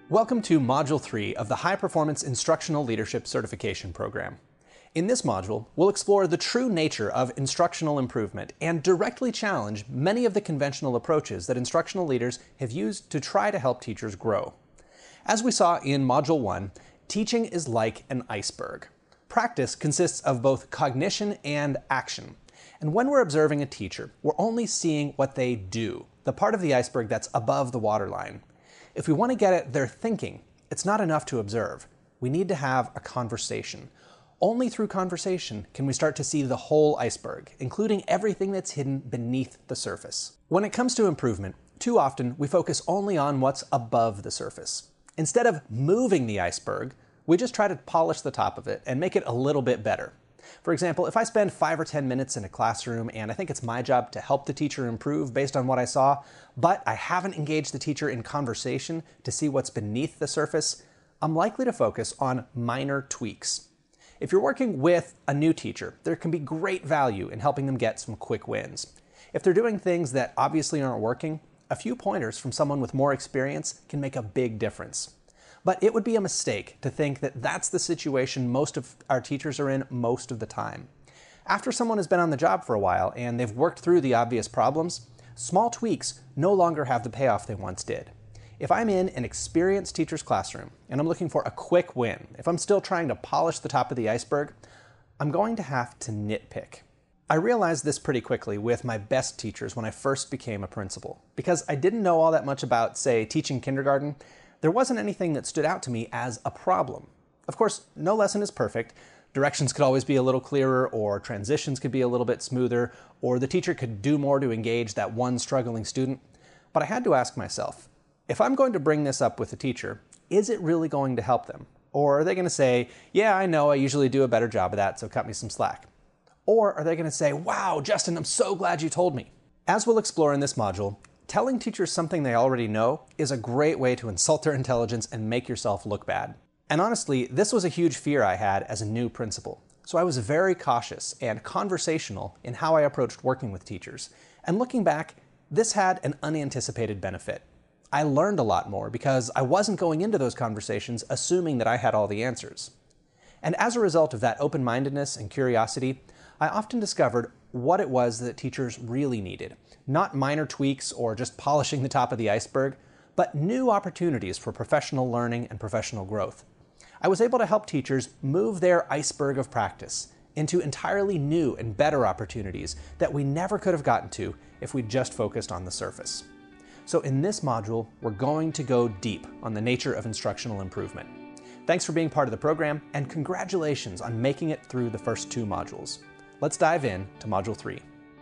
Welcome to Module 3 of the High Performance Instructional Leadership Certification Program. In this module, we'll explore the true nature of instructional improvement and directly challenge many of the conventional approaches that instructional leaders have used to try to help teachers grow. As we saw in Module 1, teaching is like an iceberg. Practice consists of both cognition and action. And when we're observing a teacher, we're only seeing what they do, the part of the iceberg that's above the waterline. If we want to get at their thinking, it's not enough to observe. We need to have a conversation. Only through conversation can we start to see the whole iceberg, including everything that's hidden beneath the surface. When it comes to improvement, too often we focus only on what's above the surface. Instead of moving the iceberg, we just try to polish the top of it and make it a little bit better. For example, if I spend 5 or 10 minutes in a classroom and I think it's my job to help the teacher improve based on what I saw, but I haven't engaged the teacher in conversation to see what's beneath the surface, I'm likely to focus on minor tweaks. If you're working with a new teacher, there can be great value in helping them get some quick wins. If they're doing things that obviously aren't working, a few pointers from someone with more experience can make a big difference. But it would be a mistake to think that that's the situation most of our teachers are in most of the time. After someone has been on the job for a while and they've worked through the obvious problems, small tweaks no longer have the payoff they once did. If I'm in an experienced teacher's classroom and I'm looking for a quick win, if I'm still trying to polish the top of the iceberg, I'm going to have to nitpick. I realized this pretty quickly with my best teachers when I first became a principal. Because I didn't know all that much about, say, teaching kindergarten, there wasn't anything that stood out to me as a problem. Of course, no lesson is perfect. Directions could always be a little clearer, or transitions could be a little bit smoother, or the teacher could do more to engage that one struggling student. But I had to ask myself, if I'm going to bring this up with the teacher, is it really going to help them? Or are they going to say, yeah, I know, I usually do a better job of that, so cut me some slack? Or are they going to say, wow, Justin, I'm so glad you told me? As we'll explore in this module, telling teachers something they already know is a great way to insult their intelligence and make yourself look bad. And honestly, this was a huge fear I had as a new principal. So I was very cautious and conversational in how I approached working with teachers. And looking back, this had an unanticipated benefit. I learned a lot more because I wasn't going into those conversations assuming that I had all the answers. And as a result of that open-mindedness and curiosity, I often discovered what it was that teachers really needed. Not minor tweaks or just polishing the top of the iceberg, but new opportunities for professional learning and professional growth. I was able to help teachers move their iceberg of practice into entirely new and better opportunities that we never could have gotten to if we just focused on the surface. So in this module, we're going to go deep on the nature of instructional improvement. Thanks for being part of the program, and congratulations on making it through the first 2 modules. Let's dive in to Module 3.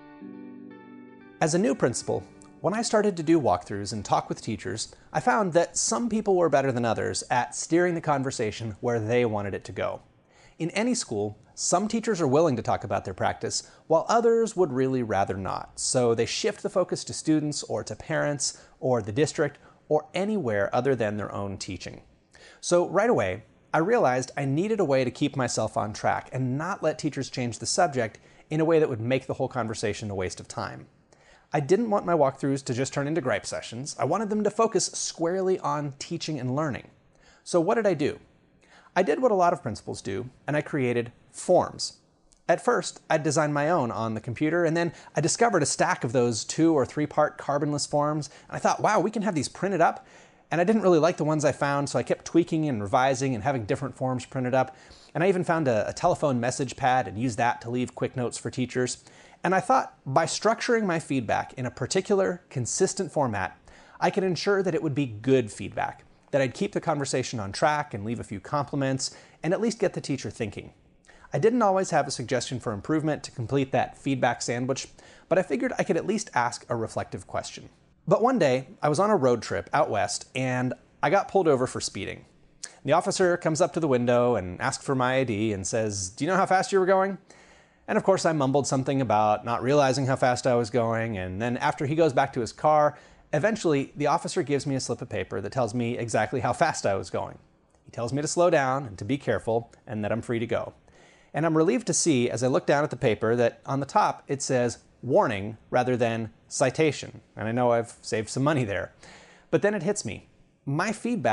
As a new principal, when I started to do walkthroughs and talk with teachers, I found that some people were better than others at steering the conversation where they wanted it to go. In any school, some teachers are willing to talk about their practice, while others would really rather not. So they shift the focus to students or to parents or the district or anywhere other than their own teaching. So right away, I realized I needed a way to keep myself on track and not let teachers change the subject in a way that would make the whole conversation a waste of time. I didn't want my walkthroughs to just turn into gripe sessions. I wanted them to focus squarely on teaching and learning. So what did I do? I did what a lot of principals do, and I created forms. At first, I designed my own on the computer, and then I discovered a stack of those 2- or 3-part carbonless forms, and I thought, wow, we can have these printed up. And I didn't really like the ones I found, so I kept tweaking and revising and having different forms printed up. And I even found a telephone message pad and used that to leave quick notes for teachers. And I thought by structuring my feedback in a particular, consistent format, I could ensure that it would be good feedback, that I'd keep the conversation on track and leave a few compliments, and at least get the teacher thinking. I didn't always have a suggestion for improvement to complete that feedback sandwich, but I figured I could at least ask a reflective question. But one day, I was on a road trip out west, and I got pulled over for speeding. The officer comes up to the window and asks for my ID and says, "Do you know how fast you were going?" And of course I mumbled something about not realizing how fast I was going, and then after he goes back to his car, eventually the officer gives me a slip of paper that tells me exactly how fast I was going. He tells me to slow down and to be careful and that I'm free to go. And I'm relieved to see, as I look down at the paper, that on the top it says warning rather than citation. And I know I've saved some money there. But then it hits me. My feedback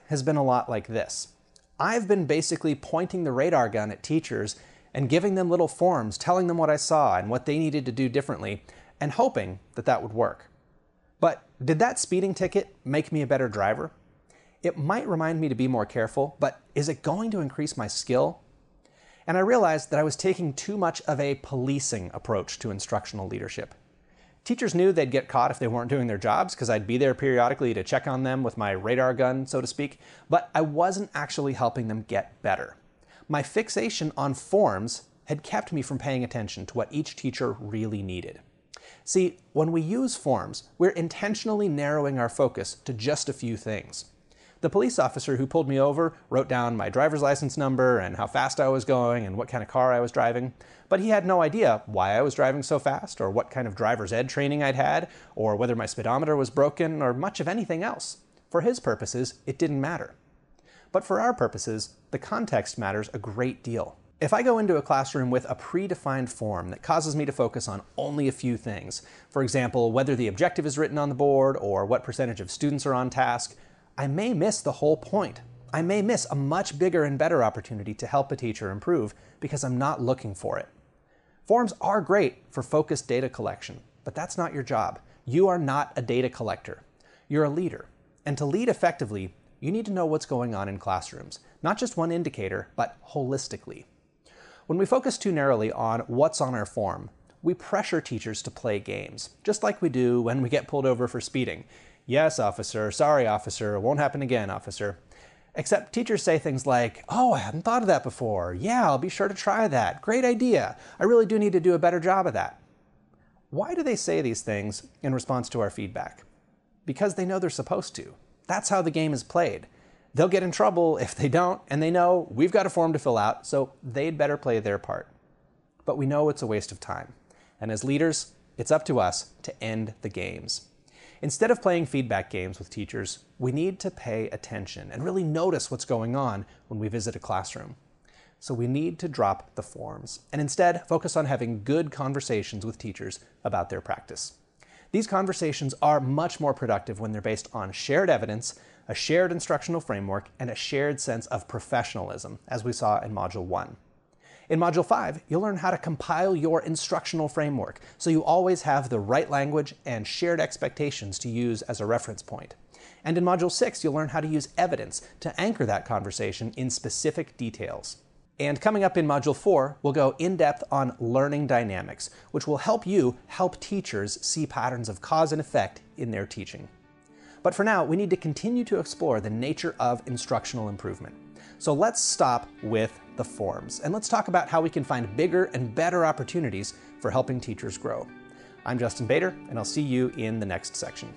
has been a lot like this. I've been basically pointing the radar gun at teachers and giving them little forms, telling them what I saw and what they needed to do differently, and hoping that that would work. But did that speeding ticket make me a better driver? It might remind me to be more careful, but is it going to increase my skill? And I realized that I was taking too much of a policing approach to instructional leadership. Teachers knew they'd get caught if they weren't doing their jobs because I'd be there periodically to check on them with my radar gun, so to speak, but I wasn't actually helping them get better. My fixation on forms had kept me from paying attention to what each teacher really needed. See, when we use forms, we're intentionally narrowing our focus to just a few things. The police officer who pulled me over wrote down my driver's license number and how fast I was going and what kind of car I was driving, but he had no idea why I was driving so fast or what kind of driver's ed training I'd had or whether my speedometer was broken or much of anything else. For his purposes, it didn't matter. But for our purposes, the context matters a great deal. If I go into a classroom with a predefined form that causes me to focus on only a few things, for example, whether the objective is written on the board or what percentage of students are on task, I may miss the whole point. I may miss a much bigger and better opportunity to help a teacher improve because I'm not looking for it. Forms are great for focused data collection, but that's not your job. You are not a data collector. You're a leader. And to lead effectively, you need to know what's going on in classrooms, not just one indicator, but holistically. When we focus too narrowly on what's on our form, we pressure teachers to play games, just like we do when we get pulled over for speeding. Yes, officer. Sorry, officer. Won't happen again, officer. Except teachers say things like, oh, I hadn't thought of that before. Yeah, I'll be sure to try that. Great idea. I really do need to do a better job of that. Why do they say these things in response to our feedback? Because they know they're supposed to. That's how the game is played. They'll get in trouble if they don't, and they know we've got a form to fill out, so they'd better play their part. But we know it's a waste of time. And as leaders, it's up to us to end the games. Instead of playing feedback games with teachers, we need to pay attention and really notice what's going on when we visit a classroom. So we need to drop the forms and instead focus on having good conversations with teachers about their practice. These conversations are much more productive when they're based on shared evidence, a shared instructional framework, and a shared sense of professionalism, as we saw in Module 1. In Module 5, you'll learn how to compile your instructional framework so you always have the right language and shared expectations to use as a reference point. And in Module 6, you'll learn how to use evidence to anchor that conversation in specific details. And coming up in Module 4, we'll go in-depth on learning dynamics, which will help you help teachers see patterns of cause and effect in their teaching. But for now, we need to continue to explore the nature of instructional improvement. So let's stop with the forms, and let's talk about how we can find bigger and better opportunities for helping teachers grow. I'm Justin Bader, and I'll see you in the next section.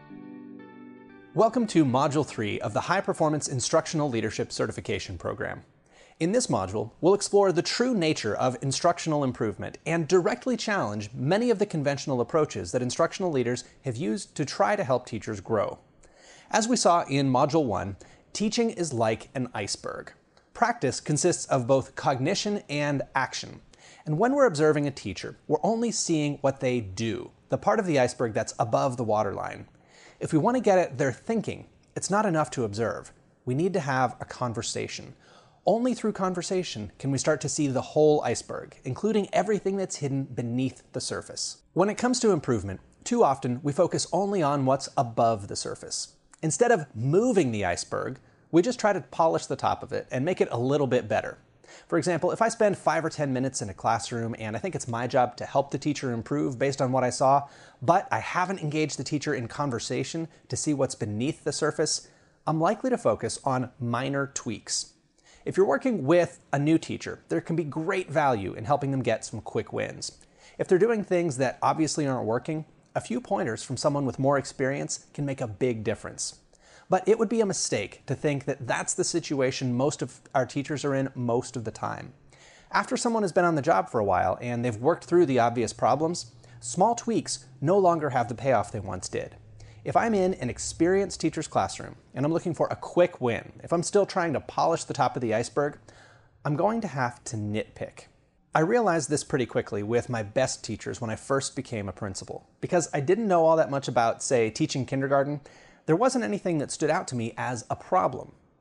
Welcome to Module 3 of the High Performance Instructional Leadership Certification Program. In this module, we'll explore the true nature of instructional improvement and directly challenge many of the conventional approaches that instructional leaders have used to try to help teachers grow. As we saw in Module 1, teaching is like an iceberg. Practice consists of both cognition and action. And when we're observing a teacher, we're only seeing what they do, the part of the iceberg that's above the waterline. If we want to get at their thinking, it's not enough to observe. We need to have a conversation. Only through conversation can we start to see the whole iceberg, including everything that's hidden beneath the surface. When it comes to improvement, too often we focus only on what's above the surface. Instead of moving the iceberg, we just try to polish the top of it and make it a little bit better. For example, if I spend 5 or 10 minutes in a classroom and I think it's my job to help the teacher improve based on what I saw, but I haven't engaged the teacher in conversation to see what's beneath the surface, I'm likely to focus on minor tweaks. If you're working with a new teacher, there can be great value in helping them get some quick wins. If they're doing things that obviously aren't working, a few pointers from someone with more experience can make a big difference. But it would be a mistake to think that that's the situation most of our teachers are in most of the time. After someone has been on the job for a while and they've worked through the obvious problems, small tweaks no longer have the payoff they once did. If I'm in an experienced teacher's classroom and I'm looking for a quick win, if I'm still trying to polish the top of the iceberg, I'm going to have to nitpick. I realized this pretty quickly with my best teachers when I first became a principal. Because I didn't know all that much about, say, teaching kindergarten, there wasn't anything that stood out to me as a problem.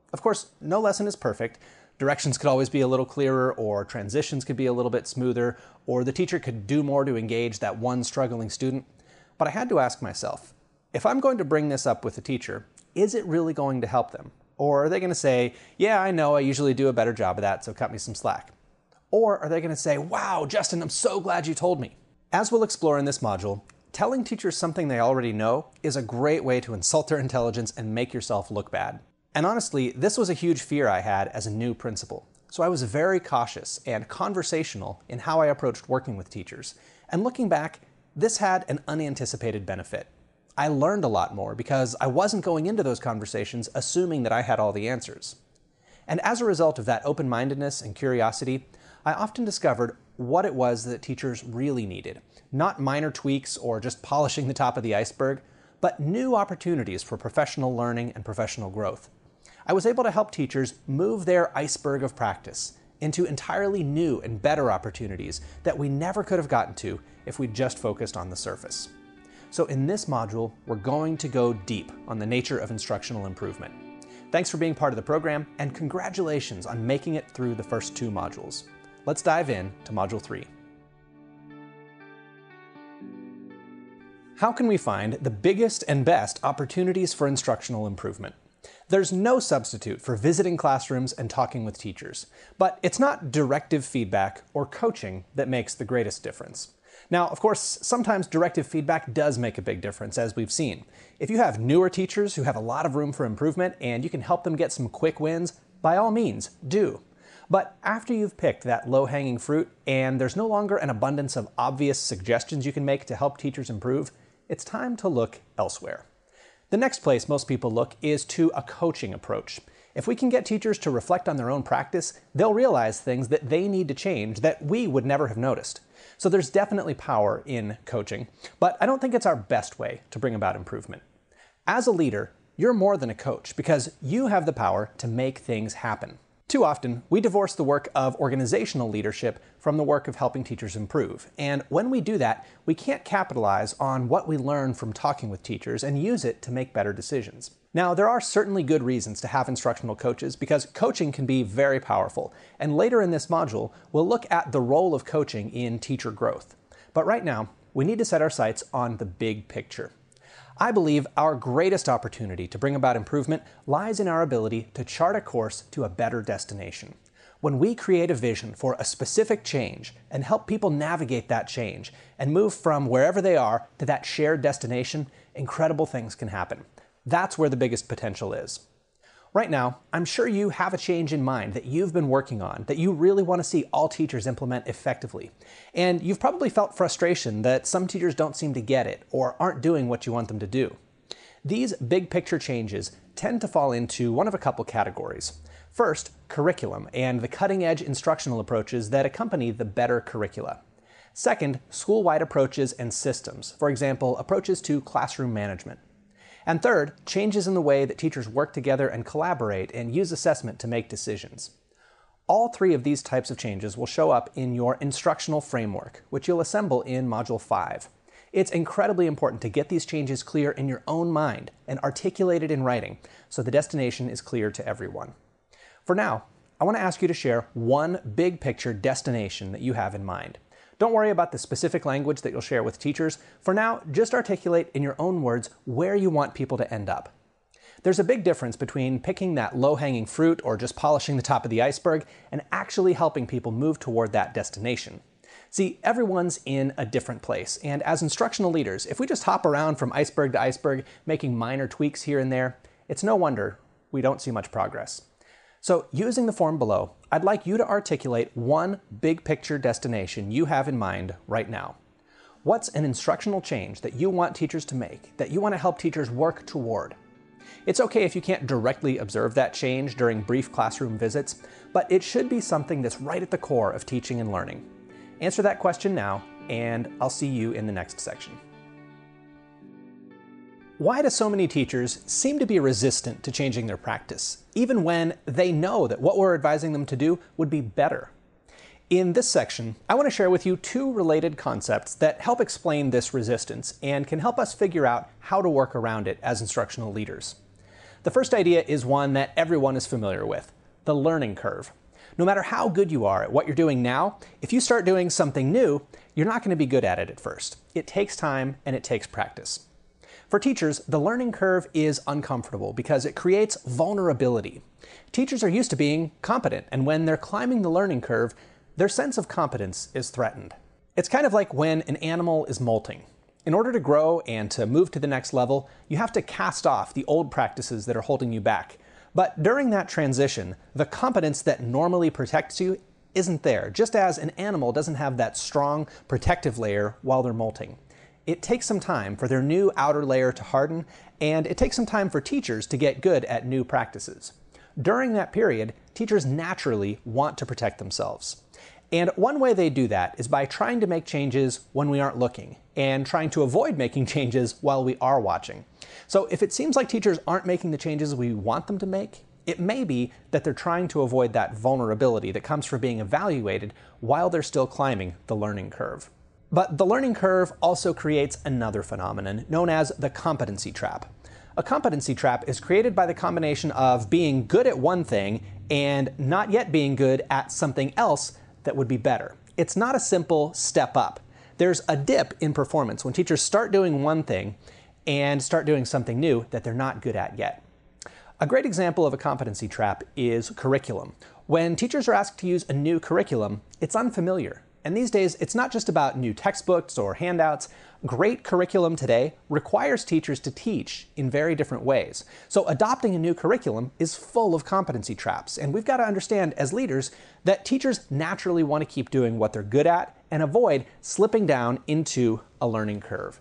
Of course, no lesson is perfect. Directions could always be a little clearer, or transitions could be a little bit smoother, or the teacher could do more to engage that one struggling student. But I had to ask myself, if I'm going to bring this up with the teacher, is it really going to help them? Or are they going to say, yeah, I know, I usually do a better job of that, so cut me some slack? Or are they going to say, wow, Justin, I'm so glad you told me? As we'll explore in this module, telling teachers something they already know is a great way to insult their intelligence and make yourself look bad. And honestly, this was a huge fear I had as a new principal. So I was very cautious and conversational in how I approached working with teachers. And looking back, this had an unanticipated benefit. I learned a lot more because I wasn't going into those conversations assuming that I had all the answers. And as a result of that open-mindedness and curiosity, I often discovered what it was that teachers really needed. Not minor tweaks or just polishing the top of the iceberg, but new opportunities for professional learning and professional growth. I was able to help teachers move their iceberg of practice into entirely new and better opportunities that we never could have gotten to if we just focused on the surface. So in this module, we're going to go deep on the nature of instructional improvement. Thanks for being part of the program, and congratulations on making it through the first 2 modules. Let's dive in to Module 3. How can we find the biggest and best opportunities for instructional improvement? There's no substitute for visiting classrooms and talking with teachers, but it's not directive feedback or coaching that makes the greatest difference. Now, of course, sometimes directive feedback does make a big difference, as we've seen. If you have newer teachers who have a lot of room for improvement and you can help them get some quick wins, by all means, do. But after you've picked that low-hanging fruit and there's no longer an abundance of obvious suggestions you can make to help teachers improve, it's time to look elsewhere. The next place most people look is to a coaching approach. If we can get teachers to reflect on their own practice, they'll realize things that they need to change that we would never have noticed. So there's definitely power in coaching, but I don't think it's our best way to bring about improvement. As a leader, you're more than a coach because you have the power to make things happen. Too often, we divorce the work of organizational leadership from the work of helping teachers improve. And when we do that, we can't capitalize on what we learn from talking with teachers and use it to make better decisions. Now, there are certainly good reasons to have instructional coaches because coaching can be very powerful. And later in this module, we'll look at the role of coaching in teacher growth. But right now, we need to set our sights on the big picture. I believe our greatest opportunity to bring about improvement lies in our ability to chart a course to a better destination. When we create a vision for a specific change and help people navigate that change and move from wherever they are to that shared destination, incredible things can happen. That's where the biggest potential is. Right now, I'm sure you have a change in mind that you've been working on, that you really want to see all teachers implement effectively. And you've probably felt frustration that some teachers don't seem to get it or aren't doing what you want them to do. These big picture changes tend to fall into one of a couple categories. First, curriculum and the cutting-edge instructional approaches that accompany the better curricula. Second, school-wide approaches and systems, for example, approaches to classroom management. And third, changes in the way that teachers work together and collaborate and use assessment to make decisions. All 3 of these types of changes will show up in your instructional framework, which you'll assemble in Module 5. It's incredibly important to get these changes clear in your own mind and articulated in writing so the destination is clear to everyone. For now, I want to ask you to share one big picture destination that you have in mind. Don't worry about the specific language that you'll share with teachers. For now, just articulate in your own words where you want people to end up. There's a big difference between picking that low-hanging fruit or just polishing the top of the iceberg and actually helping people move toward that destination. See, everyone's in a different place, and as instructional leaders, if we just hop around from iceberg to iceberg, making minor tweaks here and there, it's no wonder we don't see much progress. So using the form below, I'd like you to articulate one big picture destination you have in mind right now. What's an instructional change that you want teachers to make, that you want to help teachers work toward? It's okay if you can't directly observe that change during brief classroom visits, but it should be something that's right at the core of teaching and learning. Answer that question now, and I'll see you in the next section. Why do so many teachers seem to be resistant to changing their practice, even when they know that what we're advising them to do would be better? In this section, I want to share with you 2 related concepts that help explain this resistance and can help us figure out how to work around it as instructional leaders. The first idea is one that everyone is familiar with: the learning curve. No matter how good you are at what you're doing now, if you start doing something new, you're not going to be good at it at first. It takes time and it takes practice. For teachers, the learning curve is uncomfortable because it creates vulnerability. Teachers are used to being competent, and when they're climbing the learning curve, their sense of competence is threatened. It's kind of like when an animal is molting. In order to grow and to move to the next level, you have to cast off the old practices that are holding you back. But during that transition, the competence that normally protects you isn't there, just as an animal doesn't have that strong protective layer while they're molting. It takes some time for their new outer layer to harden, and it takes some time for teachers to get good at new practices. During that period, teachers naturally want to protect themselves. And one way they do that is by trying to make changes when we aren't looking, and trying to avoid making changes while we are watching. So if it seems like teachers aren't making the changes we want them to make, it may be that they're trying to avoid that vulnerability that comes from being evaluated while they're still climbing the learning curve. But the learning curve also creates another phenomenon known as the competency trap. A competency trap is created by the combination of being good at one thing and not yet being good at something else that would be better. It's not a simple step up. There's a dip in performance when teachers start doing one thing and start doing something new that they're not good at yet. A great example of a competency trap is curriculum. When teachers are asked to use a new curriculum, it's unfamiliar. And these days, it's not just about new textbooks or handouts. Great curriculum today requires teachers to teach in very different ways. So adopting a new curriculum is full of competency traps. And we've got to understand as leaders that teachers naturally want to keep doing what they're good at and avoid slipping down into a learning curve.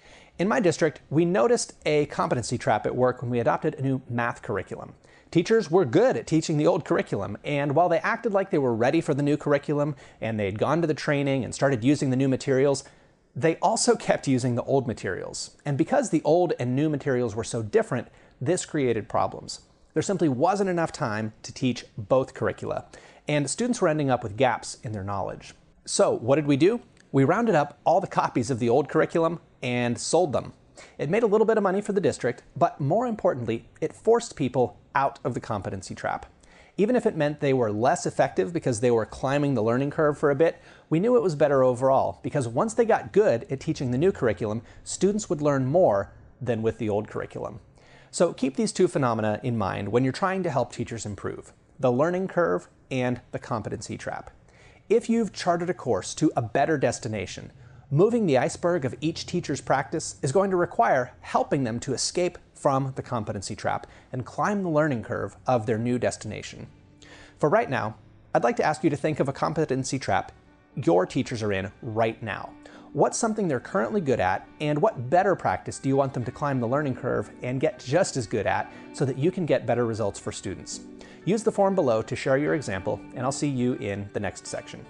In my district, we noticed a competency trap at work when we adopted a new math curriculum. Teachers were good at teaching the old curriculum, and while they acted like they were ready for the new curriculum and they'd gone to the training and started using the new materials, they also kept using the old materials. And because the old and new materials were so different, this created problems. There simply wasn't enough time to teach both curricula, and students were ending up with gaps in their knowledge. So what did we do? We rounded up all the copies of the old curriculum and sold them. It made a little bit of money for the district, but more importantly, it forced people out of the competency trap. Even if it meant they were less effective because they were climbing the learning curve for a bit, we knew it was better overall, because once they got good at teaching the new curriculum, students would learn more than with the old curriculum. So keep these two phenomena in mind when you're trying to help teachers improve: the learning curve and the competency trap. If you've charted a course to a better destination, moving the iceberg of each teacher's practice is going to require helping them to escape from the competency trap and climb the learning curve of their new destination. For right now, I'd like to ask you to think of a competency trap your teachers are in right now. What's something they're currently good at, and what better practice do you want them to climb the learning curve and get just as good at so that you can get better results for students? Use the form below to share your example, and I'll see you in the next section.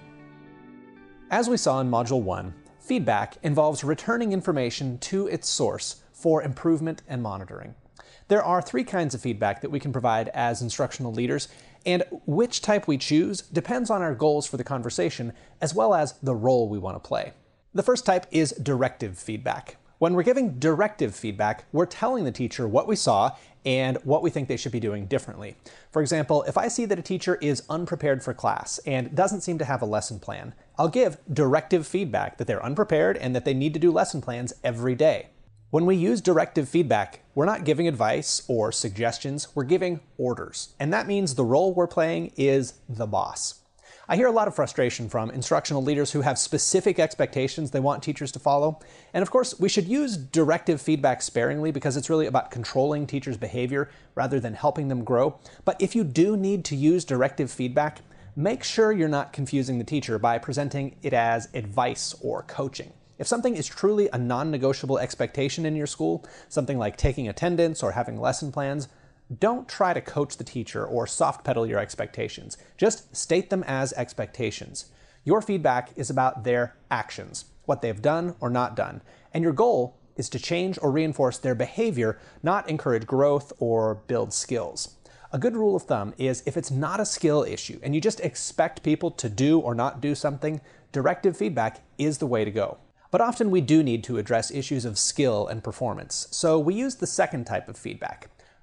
As we saw in Module 1, feedback involves returning information to its source for improvement and monitoring. There are 3 kinds of feedback that we can provide as instructional leaders, and which type we choose depends on our goals for the conversation, as well as the role we want to play. The first type is directive feedback. When we're giving directive feedback, we're telling the teacher what we saw and what we think they should be doing differently. For example, if I see that a teacher is unprepared for class and doesn't seem to have a lesson plan, I'll give directive feedback that they're unprepared and that they need to do lesson plans every day. When we use directive feedback, we're not giving advice or suggestions, we're giving orders. And that means the role we're playing is the boss. I hear a lot of frustration from instructional leaders who have specific expectations they want teachers to follow. And of course, we should use directive feedback sparingly because it's really about controlling teachers' behavior rather than helping them grow. But if you do need to use directive feedback, make sure you're not confusing the teacher by presenting it as advice or coaching. If something is truly a non-negotiable expectation in your school, something like taking attendance or having lesson plans, don't try to coach the teacher or soft pedal your expectations. Just state them as expectations. Your feedback is about their actions, what they've done or not done, and your goal is to change or reinforce their behavior, not encourage growth or build skills. A good rule of thumb is if it's not a skill issue and you just expect people to do or not do something, directive feedback is the way to go. But often we do need to address issues of skill and performance, so we use the second type of feedback,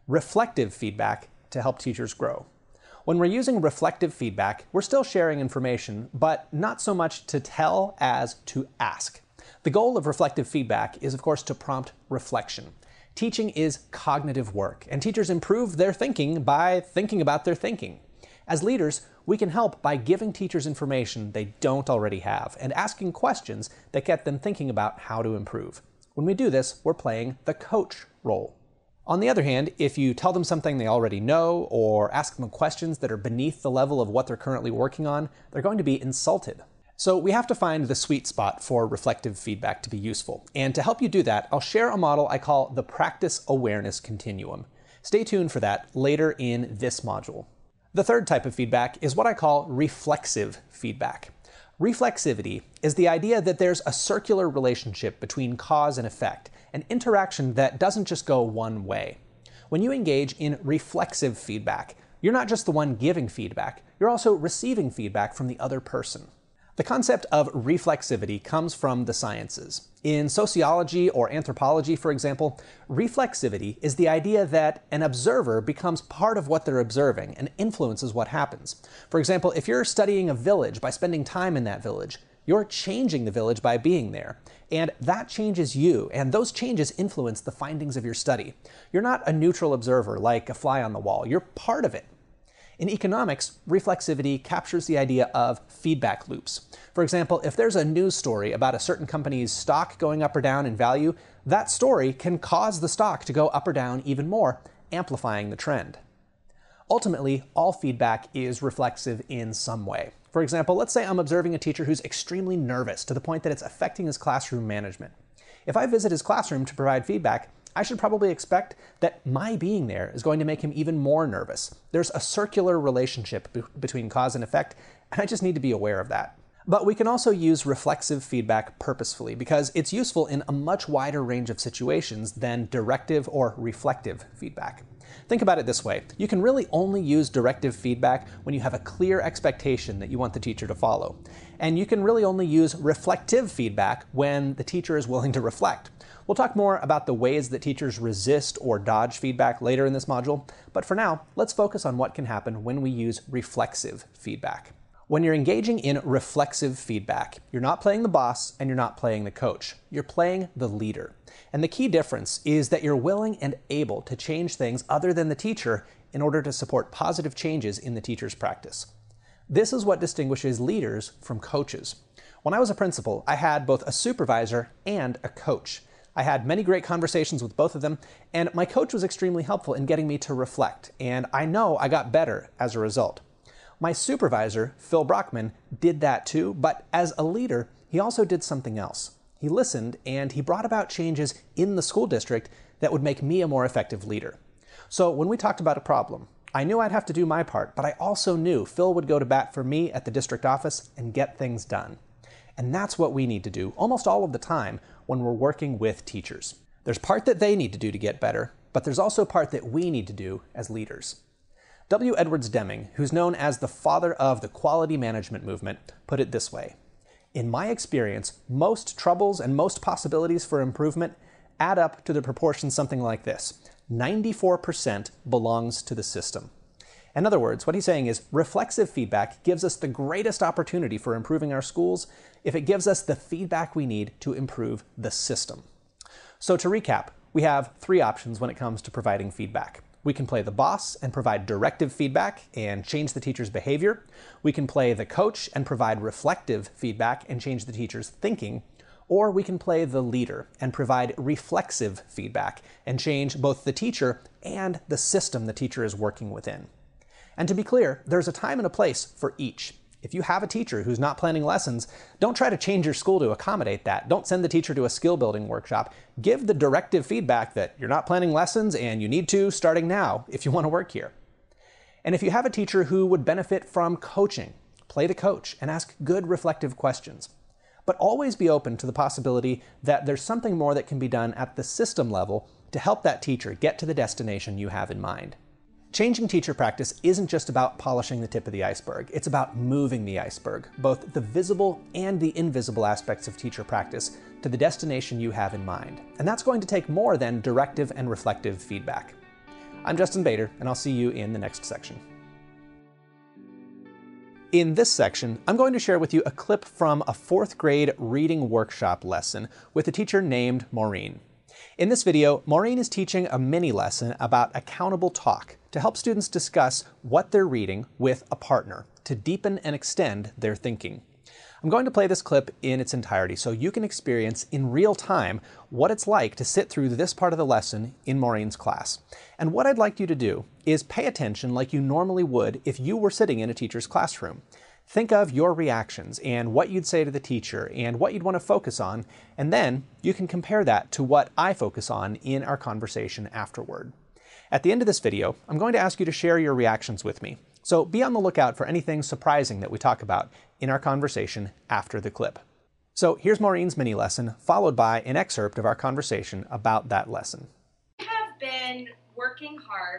reflective feedback to help teachers grow. When we're using reflective feedback, we're still sharing information, but not so much to tell as to ask. The goal of reflective feedback is, of course, to prompt reflection. Teaching is cognitive work, and teachers improve their thinking by thinking about their thinking. As leaders, we can help by giving teachers information they don't already have and asking questions that get them thinking about how to improve. When we do this, we're playing the coach role. On the other hand, if you tell them something they already know or ask them questions that are beneath the level of what they're currently working on, they're going to be insulted. So we have to find the sweet spot for reflective feedback to be useful. And to help you do that, I'll share a model I call the Practice Awareness Continuum. Stay tuned for that later in this module. The third type of feedback is what I call reflexive feedback. Reflexivity is the idea that there's a circular relationship between cause and effect, an interaction that doesn't just go one way. When you engage in reflexive feedback, you're not just the one giving feedback, you're also receiving feedback from the other person. The concept of reflexivity comes from the sciences. In sociology or anthropology, for example, reflexivity is the idea that an observer becomes part of what they're observing and influences what happens. For example, if you're studying a village by spending time in that village, you're changing the village by being there. And that changes you, and those changes influence the findings of your study. You're not a neutral observer like a fly on the wall, you're part of it. In economics, reflexivity captures the idea of feedback loops. For example, if there's a news story about a certain company's stock going up or down in value, that story can cause the stock to go up or down even more, amplifying the trend. Ultimately, all feedback is reflexive in some way. For example, let's say I'm observing a teacher who's extremely nervous to the point that it's affecting his classroom management. If I visit his classroom to provide feedback, I should probably expect that my being there is going to make him even more nervous. There's a circular relationship between cause and effect, and I just need to be aware of that. But we can also use reflexive feedback purposefully because it's useful in a much wider range of situations than directive or reflective feedback. Think about it this way. You can really only use directive feedback when you have a clear expectation that you want the teacher to follow. And you can really only use reflective feedback when the teacher is willing to reflect. We'll talk more about the ways that teachers resist or dodge feedback later in this module, but for now, let's focus on what can happen when we use reflexive feedback. When you're engaging in reflexive feedback, you're not playing the boss and you're not playing the coach. You're playing the leader. And the key difference is that you're willing and able to change things other than the teacher in order to support positive changes in the teacher's practice. This is what distinguishes leaders from coaches. When I was a principal, I had both a supervisor and a coach. I had many great conversations with both of them, and my coach was extremely helpful in getting me to reflect, and I know I got better as a result. My supervisor, Phil Brockman, did that too, but as a leader, he also did something else. He listened, and he brought about changes in the school district that would make me a more effective leader. So when we talked about a problem, I knew I'd have to do my part, but I also knew Phil would go to bat for me at the district office and get things done. And that's what we need to do almost all of the time when we're working with teachers. There's part that they need to do to get better, but there's also part that we need to do as leaders. W. Edwards Deming, who's known as the father of the quality management movement, put it this way: in my experience, most troubles and most possibilities for improvement add up to the proportion something like this: 94% belongs to the system. In other words, what he's saying is reflexive feedback gives us the greatest opportunity for improving our schools if it gives us the feedback we need to improve the system. So to recap, we have three options when it comes to providing feedback. We can play the boss and provide directive feedback and change the teacher's behavior. We can play the coach and provide reflective feedback and change the teacher's thinking. Or we can play the leader and provide reflexive feedback and change both the teacher and the system the teacher is working within. And to be clear, there's a time and a place for each. If you have a teacher who's not planning lessons, don't try to change your school to accommodate that. Don't send the teacher to a skill building workshop. Give the directive feedback that you're not planning lessons and you need to starting now if you want to work here. And if you have a teacher who would benefit from coaching, play the coach and ask good reflective questions. But always be open to the possibility that there's something more that can be done at the system level to help that teacher get to the destination you have in mind. Changing teacher practice isn't just about polishing the tip of the iceberg. It's about moving the iceberg, both the visible and the invisible aspects of teacher practice, to the destination you have in mind. And that's going to take more than directive and reflective feedback. I'm Justin Bader, and I'll see you in the next section. In this section, I'm going to share with you a clip from a 4th grade reading workshop lesson with a teacher named Maureen. In this video, Maureen is teaching a mini lesson about accountable talk to help students discuss what they're reading with a partner to deepen and extend their thinking. I'm going to play this clip in its entirety so you can experience in real time what it's like to sit through this part of the lesson in Maureen's class. And what I'd like you to do is pay attention like you normally would if you were sitting in a teacher's classroom. Think of your reactions and what you'd say to the teacher and what you'd want to focus on, and then you can compare that to what I focus on in our conversation afterward. At the end of this video, I'm going to ask you to share your reactions with me. So be on the lookout for anything surprising that we talk about in our conversation after the clip. So here's Maureen's mini lesson, followed by an excerpt of our conversation about that lesson. We have been working hard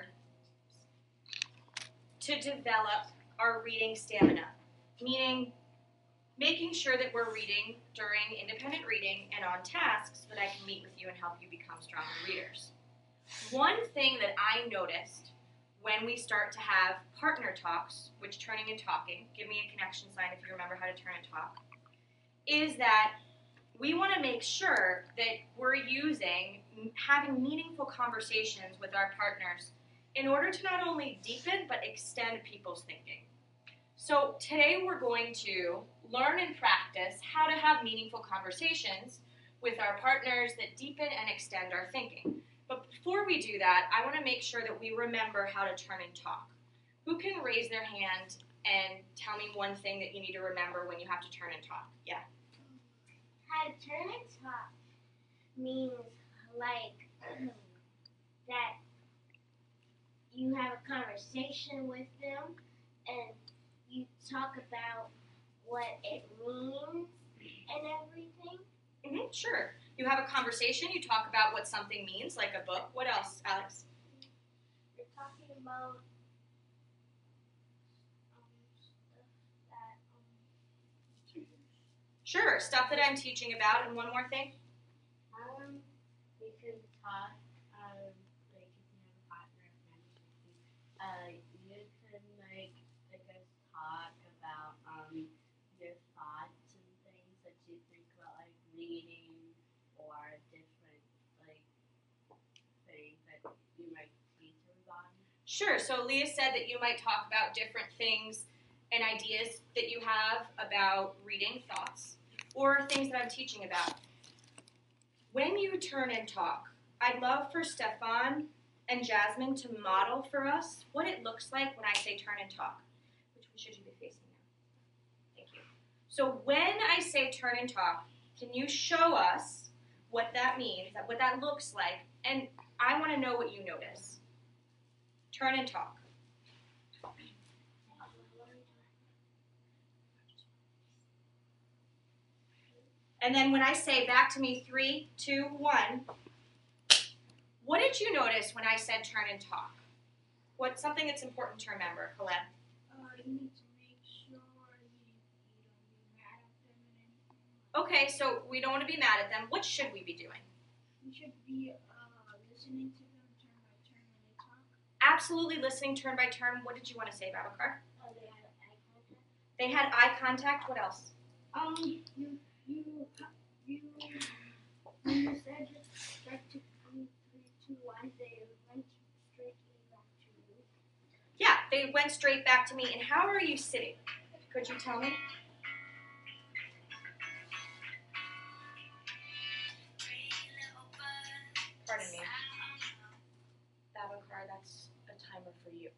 to develop our reading stamina, meaning making sure that we're reading during independent reading and on tasks so that I can meet with you and help you become stronger readers. One thing that I noticed when we start to have partner talks, which turning and talking, give me a connection sign if you remember how to turn and talk, is that we want to make sure that we're having meaningful conversations with our partners in order to not only deepen but extend people's thinking. So today we're going to learn and practice how to have meaningful conversations with our partners that deepen and extend our thinking. But before we do that, I want to make sure that we remember how to turn and talk. Who can raise their hand and tell me one thing that you need to remember when you have to turn and talk? Yeah. How to turn and talk means like that you have a conversation with them and you talk about what it means and everything. Sure. You have a conversation, you talk about what something means, like a book. What else, Alex? You're talking about stuff that Sure, stuff that I'm teaching about. And one more thing? you can talk, like if you have a partner, you can like, I guess, talk about your thoughts and things that you think about, like reading or different like things that you might teach everybody. Sure, so Leah said that you might talk about different things and ideas that you have about reading, thoughts, or things that I'm teaching about. When you turn and talk, I'd love for Stefan and Jasmine to model for us what it looks like when I say turn and talk. Which way should you be facing now? Thank you. So when I say turn and talk, can you show us what that means, what that looks like, and I want to know what you notice. Turn and talk. And then when I say back to me, 3, 2, 1, what did you notice when I said turn and talk? What's something that's important to remember, Colette? You need to make sure you don't be mad at them and anything. Okay, so we don't want to be mad at them. What should we be doing? You should be listening to them turn by turn when they talk. Absolutely listening turn by turn. What did you want to say, Babacar? They had eye contact. They had eye contact. What else? You said back to 3, 2, 1. They went straight back to you. Yeah, they went straight back to me. And how are you sitting? Could you tell me? Pardon me. Babacar, that's a timer for you.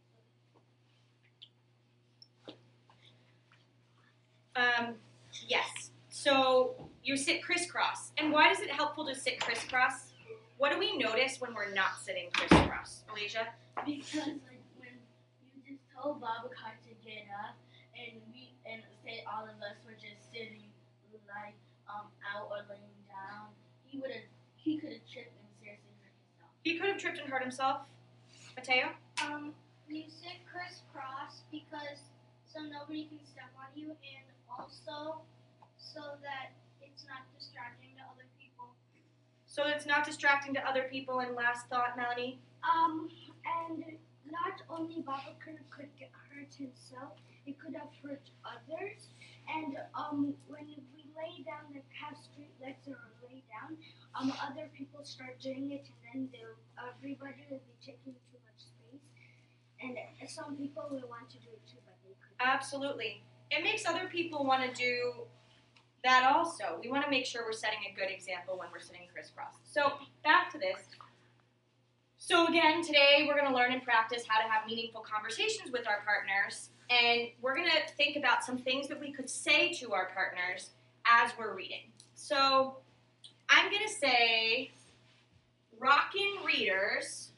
Yes. So you sit crisscross. And why is it helpful to sit crisscross? What do we notice when we're not sitting crisscross? Alicia? Because like when you just told Babacar to get up and say all of us were just sitting like out or laying down, he could have tripped and seriously hurt himself. He could have tripped and hurt himself. Mateo? You sit crisscross because so nobody can step on you and also so that it's not distracting to other people. So it's not distracting to other people. And last thought, Melanie? And not only Babakar could get hurt himself, it could have hurt others. And when we lay down the calf straight legs or lay down, other people start doing it, and then everybody will be taking too much space. And some people will want to do it too, but they couldn't. Absolutely. It makes other people want to do that also. We want to make sure we're setting a good example when we're sitting crisscross. So back to this. So again, today we're going to learn and practice how to have meaningful conversations with our partners, and we're going to think about some things that we could say to our partners as we're reading. So I'm going to say, rockin' readers,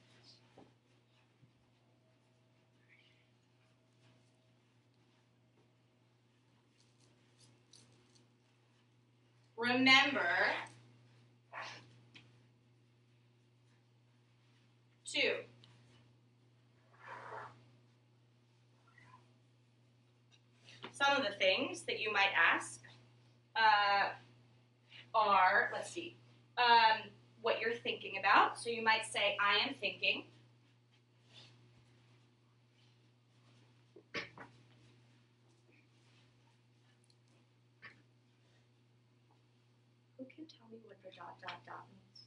remember to some of the things that you might ask are, let's see, what you're thinking about. So you might say, I am thinking. Who can tell me what the ... means?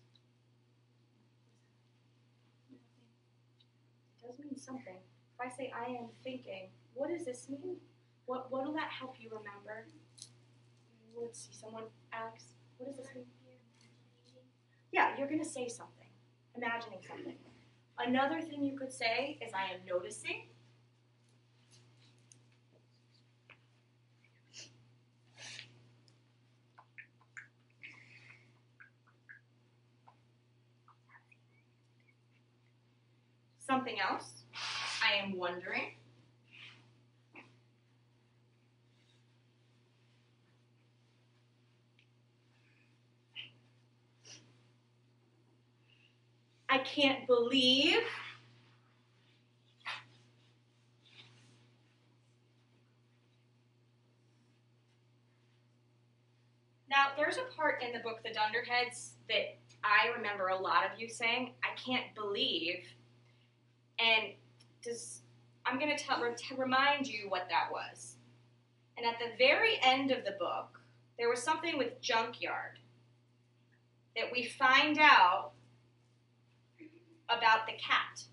It does mean something. If I say I am thinking, what does this mean? What will that help you remember? Let's see, someone asks, what does this mean? Yeah, you're going to say something, imagining something. Another thing you could say is I am noticing. Something else, I am wondering. I can't believe. Now, there's a part in the book, The Dunderheads, that I remember a lot of you saying, I can't believe. And I'm going to remind you what that was. And at the very end of the book, there was something with junkyard that we find out about the cat.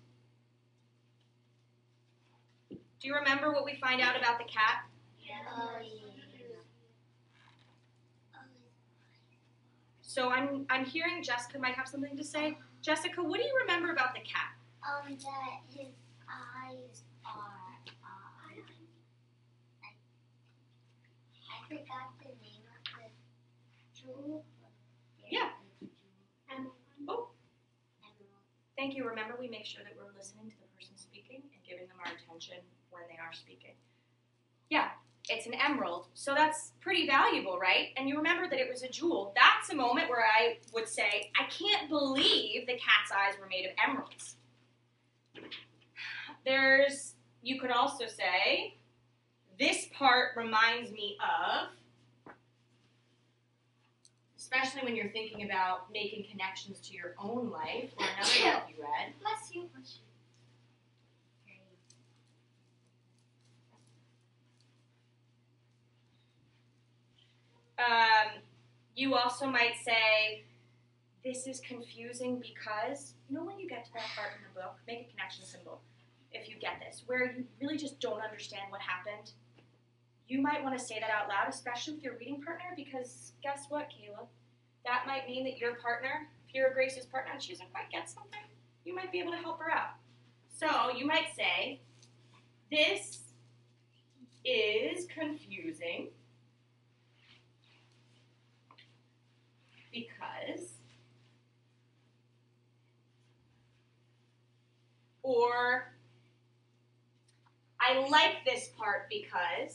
Do you remember what we find out about the cat? So I'm hearing Jessica might have something to say. Jessica, what do you remember about the cat? That his eyes are, I forgot the name of the jewel. Yeah. Emerald. Oh, Emerald. thank you. Remember, we make sure that we're listening to the person speaking and giving them our attention when they are speaking. Yeah, it's an emerald. So that's pretty valuable, right? And you remember that it was a jewel. That's a moment where I would say, I can't believe the cat's eyes were made of emeralds. You could also say, this part reminds me of, especially when you're thinking about making connections to your own life, or another book you read. Bless you. Bless you. You also might say, this is confusing because, when you get to that part in the book, make a connection symbol, if you get this, where you really just don't understand what happened. You might want to say that out loud, especially with your reading partner, because guess what, Kayla? That might mean that your partner, if you're Grace's partner and she doesn't quite get something, you might be able to help her out. So you might say, this is confusing because, or I like this part because,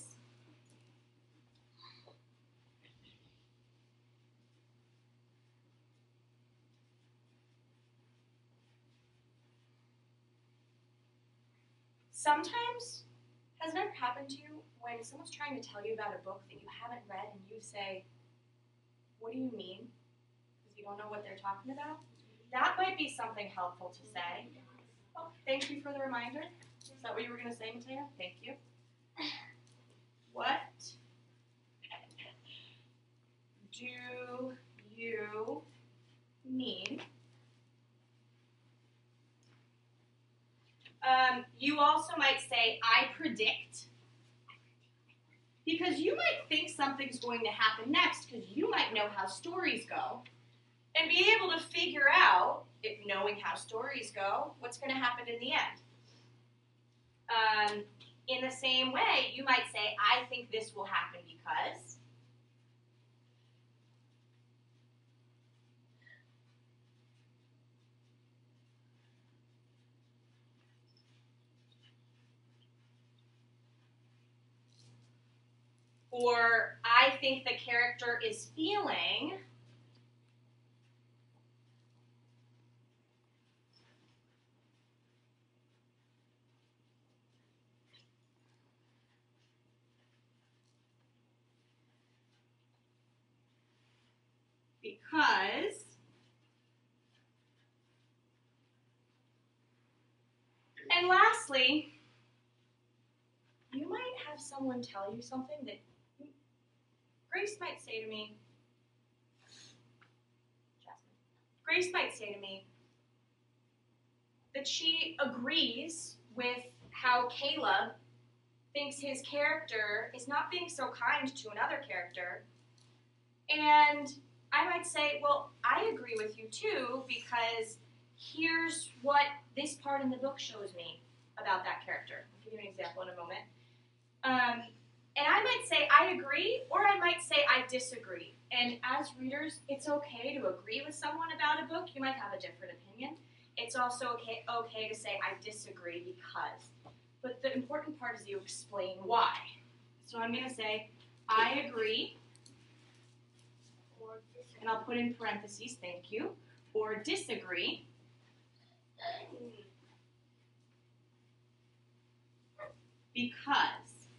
sometimes, has it ever happened to you when someone's trying to tell you about a book that you haven't read and you say, what do you mean? Because you don't know what they're talking about, that might be something helpful to say. Oh, thank you for the reminder. Is that what you were going to say, Mateo? Thank you. What do you mean? You also might say, I predict. Because you might think something's going to happen next because you might know how stories go and be able to figure out, if knowing how stories go, what's going to happen in the end. In the same way, you might say, I think this will happen because. Or, I think the character is feeling. Because. And lastly, you might have someone tell you something that Grace might say to me, Grace might say to me that she agrees with how Caleb thinks his character is not being so kind to another character. And I might say, well, I agree with you too, because here's what this part in the book shows me about that character. I'll give you an example in a moment. And I might say I agree, or I might say I disagree. And as readers, it's okay to agree with someone about a book. You might have a different opinion. It's also okay to say I disagree because. But the important part is you explain why. So I'm going to say I agree, and I'll put in parentheses, thank you, or disagree. Because.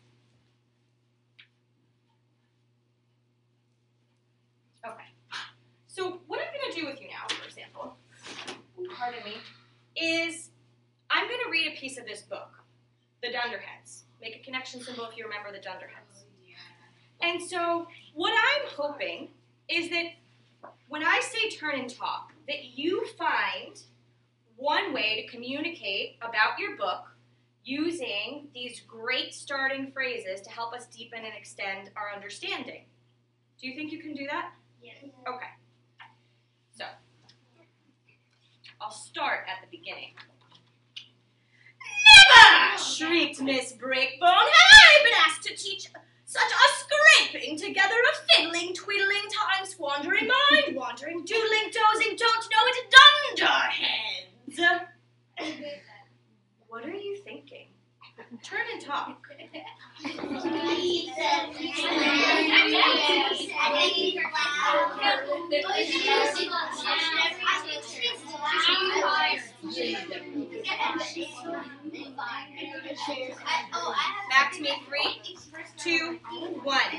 Okay. So what I'm going to do with you now, for example, pardon me, is I'm going to read a piece of this book, The Dunderheads. Make a connection symbol if you remember the Dunderheads. And so what I'm hoping is that when I say turn and talk, that you find one way to communicate about your book using these great starting phrases to help us deepen and extend our understanding. Do you think you can do that? Yes. Okay. So, I'll start at the beginning. Never! Shrieked Miss Breakbone. Have I been asked to teach such a scraping together of fiddling, twiddling, time-squandering, mind-wandering, doodling, dozing, don't know it, dunderheads? What are you thinking? Turn and talk. Back to me. 3, 2, 1. Let's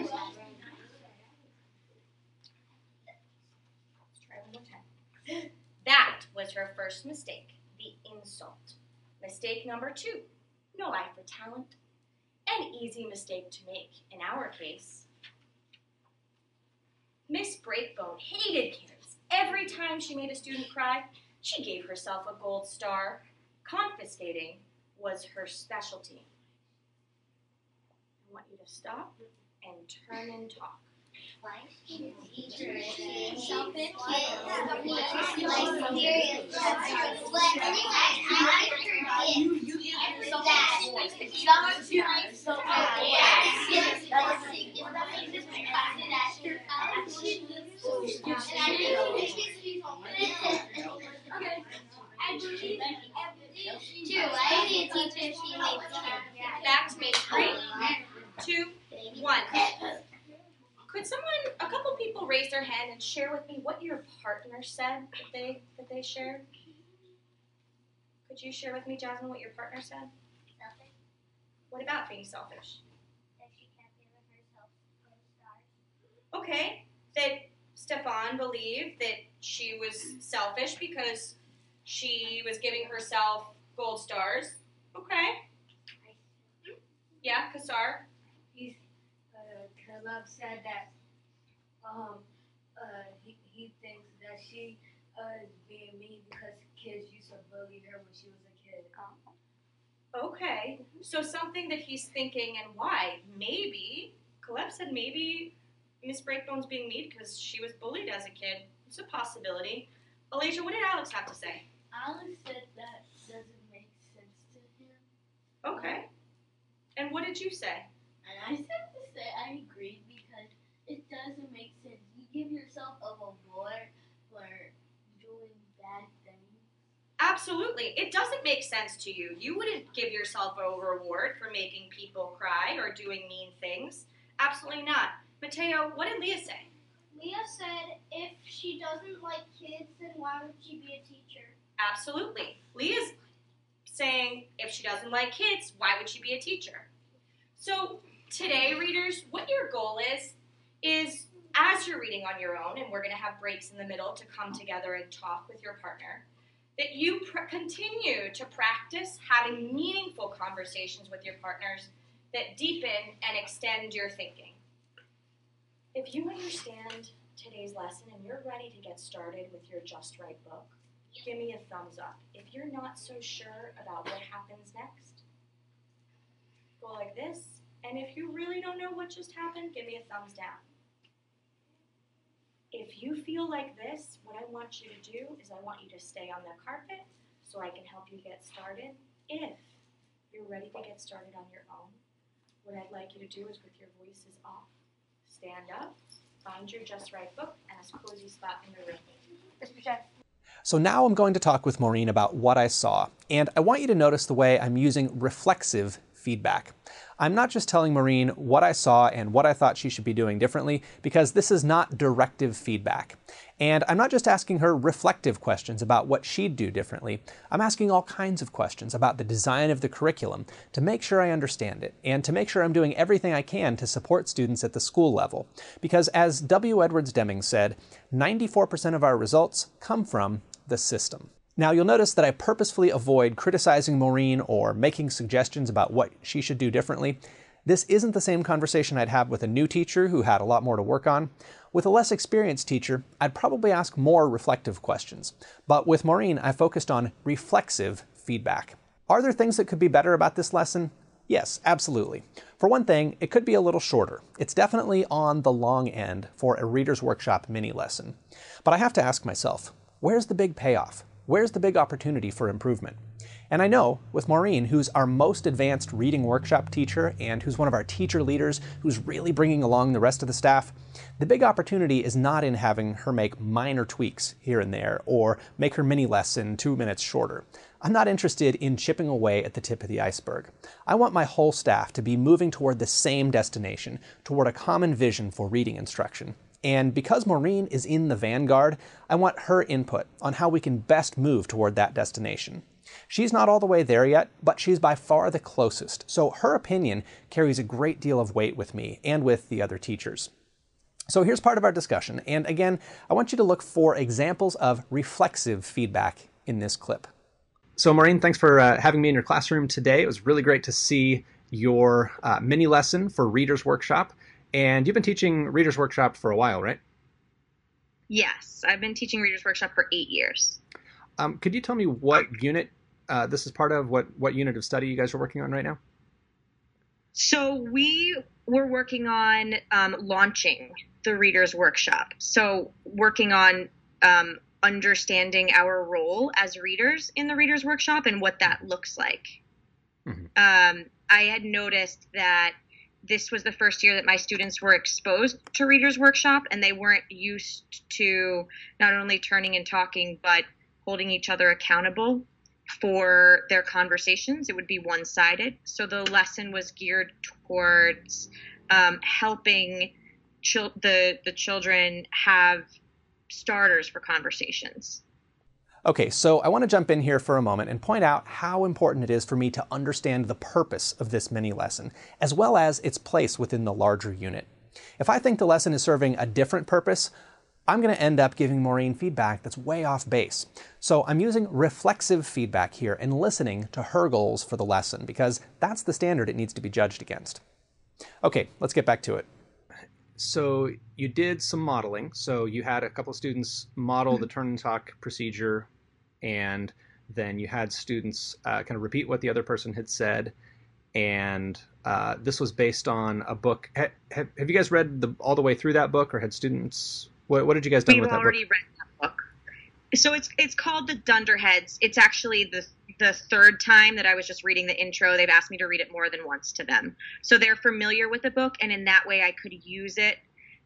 try one more time. That was her first mistake, the insult. Mistake number 2, no eye for talent. An easy mistake to make in our case. Miss Breakbone hated kids. Every time she made a student cry, she gave herself a gold star. Confiscating was her specialty. I want you to stop and turn and talk. Back to me. 3, 2, 1. Could a couple people raise their hand and share with me what your partner said that they shared? Could you share with me, Jasmine, what your partner said? Selfish. What about being selfish? That she can't give herself gold stars. Okay, that Stefan believed that she was selfish because she was giving herself gold stars. Okay. Yeah, Kassar? Caleb said that he thinks that she is being mean because kids used to bully her when she was a kid. Okay, so something that he's thinking and why. Maybe, Caleb said maybe Miss Breakbone's being mean because she was bullied as a kid. It's a possibility. Alicia, what did Alex have to say? Alex said that doesn't make sense to him. Okay. And what did you say? And I said to say I agree because it doesn't make sense. You give yourself a reward for doing bad things. Absolutely. It doesn't make sense to you. You wouldn't give yourself a reward for making people cry or doing mean things. Absolutely not. Mateo, what did Leah say? Leah said if she doesn't like kids, then why would she be a teacher? Absolutely. Leah's saying if she doesn't like kids, why would she be a teacher? So today, readers, what your goal is as you're reading on your own, and we're going to have breaks in the middle to come together and talk with your partner, that you continue to practice having meaningful conversations with your partners that deepen and extend your thinking. If you understand today's lesson and you're ready to get started with your Just Right book, give me a thumbs up. If you're not so sure about what happens next, go like this. And if you really don't know what just happened, give me a thumbs down. If you feel like this, what I want you to do is I want you to stay on the carpet so I can help you get started. If you're ready to get started on your own, what I'd like you to do is with your voices off, stand up, find your Just Right book, and a cozy spot in the room. So now I'm going to talk with Maureen about what I saw, and I want you to notice the way I'm using reflexive feedback. I'm not just telling Maureen what I saw and what I thought she should be doing differently, because this is not directive feedback. And I'm not just asking her reflective questions about what she'd do differently. I'm asking all kinds of questions about the design of the curriculum to make sure I understand it, and to make sure I'm doing everything I can to support students at the school level. Because as W. Edwards Deming said, 94% of our results come from the system. Now you'll notice that I purposefully avoid criticizing Maureen or making suggestions about what she should do differently. This isn't the same conversation I'd have with a new teacher who had a lot more to work on. With a less experienced teacher, I'd probably ask more reflective questions. But with Maureen, I focused on reflexive feedback. Are there things that could be better about this lesson? Yes, absolutely. For one thing, it could be a little shorter. It's definitely on the long end for a Reader's Workshop mini lesson. But I have to ask myself, where's the big payoff? Where's the big opportunity for improvement? And I know with Maureen, who's our most advanced reading workshop teacher and who's one of our teacher leaders, who's really bringing along the rest of the staff, the big opportunity is not in having her make minor tweaks here and there or make her mini lesson 2 minutes shorter. I'm not interested in chipping away at the tip of the iceberg. I want my whole staff to be moving toward the same destination, toward a common vision for reading instruction. And because Maureen is in the vanguard, I want her input on how we can best move toward that destination. She's not all the way there yet, but she's by far the closest, so her opinion carries a great deal of weight with me and with the other teachers. So here's part of our discussion, and again, I want you to look for examples of reflexive feedback in this clip. So Maureen, thanks for having me in your classroom today. It was really great to see your mini lesson for Reader's Workshop. And you've been teaching Reader's Workshop for a while, right? Yes, I've been teaching Reader's Workshop for 8 years. Could you tell me what unit this is part of, what unit of study you guys are working on right now? So we were working on launching the Reader's Workshop. So working on understanding our role as readers in the Reader's Workshop and what that looks like. Mm-hmm. I had noticed that this was the first year that my students were exposed to Reader's Workshop, and they weren't used to not only turning and talking, but holding each other accountable for their conversations. It would be one-sided. So the lesson was geared towards helping the children have starters for conversations. Okay, so I want to jump in here for a moment and point out how important it is for me to understand the purpose of this mini lesson, as well as its place within the larger unit. If I think the lesson is serving a different purpose, I'm going to end up giving Maureen feedback that's way off base. So I'm using reflexive feedback here and listening to her goals for the lesson, because that's the standard it needs to be judged against. Okay, let's get back to it. So you did some modeling. So you had a couple of students model the turn and talk procedure, and then you had students kind of repeat what the other person had said. And this was based on a book. Have you guys read all the way through that book, or had students? What did you guys do with that book? We've already read that book. So it's called The Dunderheads. It's actually the third time that I was just reading the intro. They've asked me to read it more than once to them. So they're familiar with the book, and in that way I could use it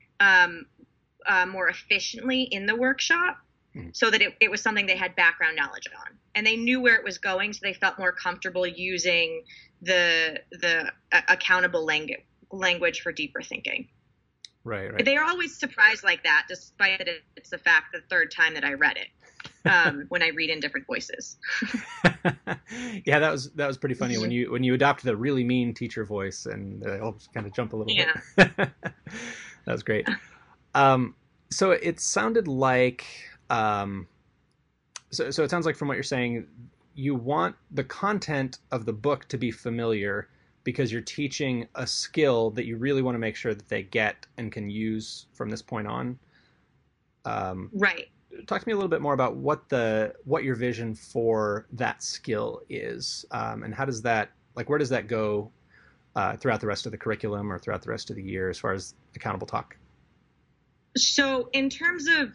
more efficiently in the workshop, so that it was something they had background knowledge on. And they knew where it was going, so they felt more comfortable using the accountable language for deeper thinking. Right. They are always surprised like that, despite that it's the fact the third time that I read it, when I read in different voices. Yeah, that was pretty funny when you adopt the really mean teacher voice, and they'll kind of jump a little bit. That was great. So it sounded like, so it sounds like from what you're saying, you want the content of the book to be familiar, because you're teaching a skill that you really want to make sure that they get and can use from this point on. Right. Talk to me a little bit more about what your vision for that skill is, and how does that, where does that go throughout the rest of the curriculum or throughout the rest of the year as far as accountable talk? So in terms of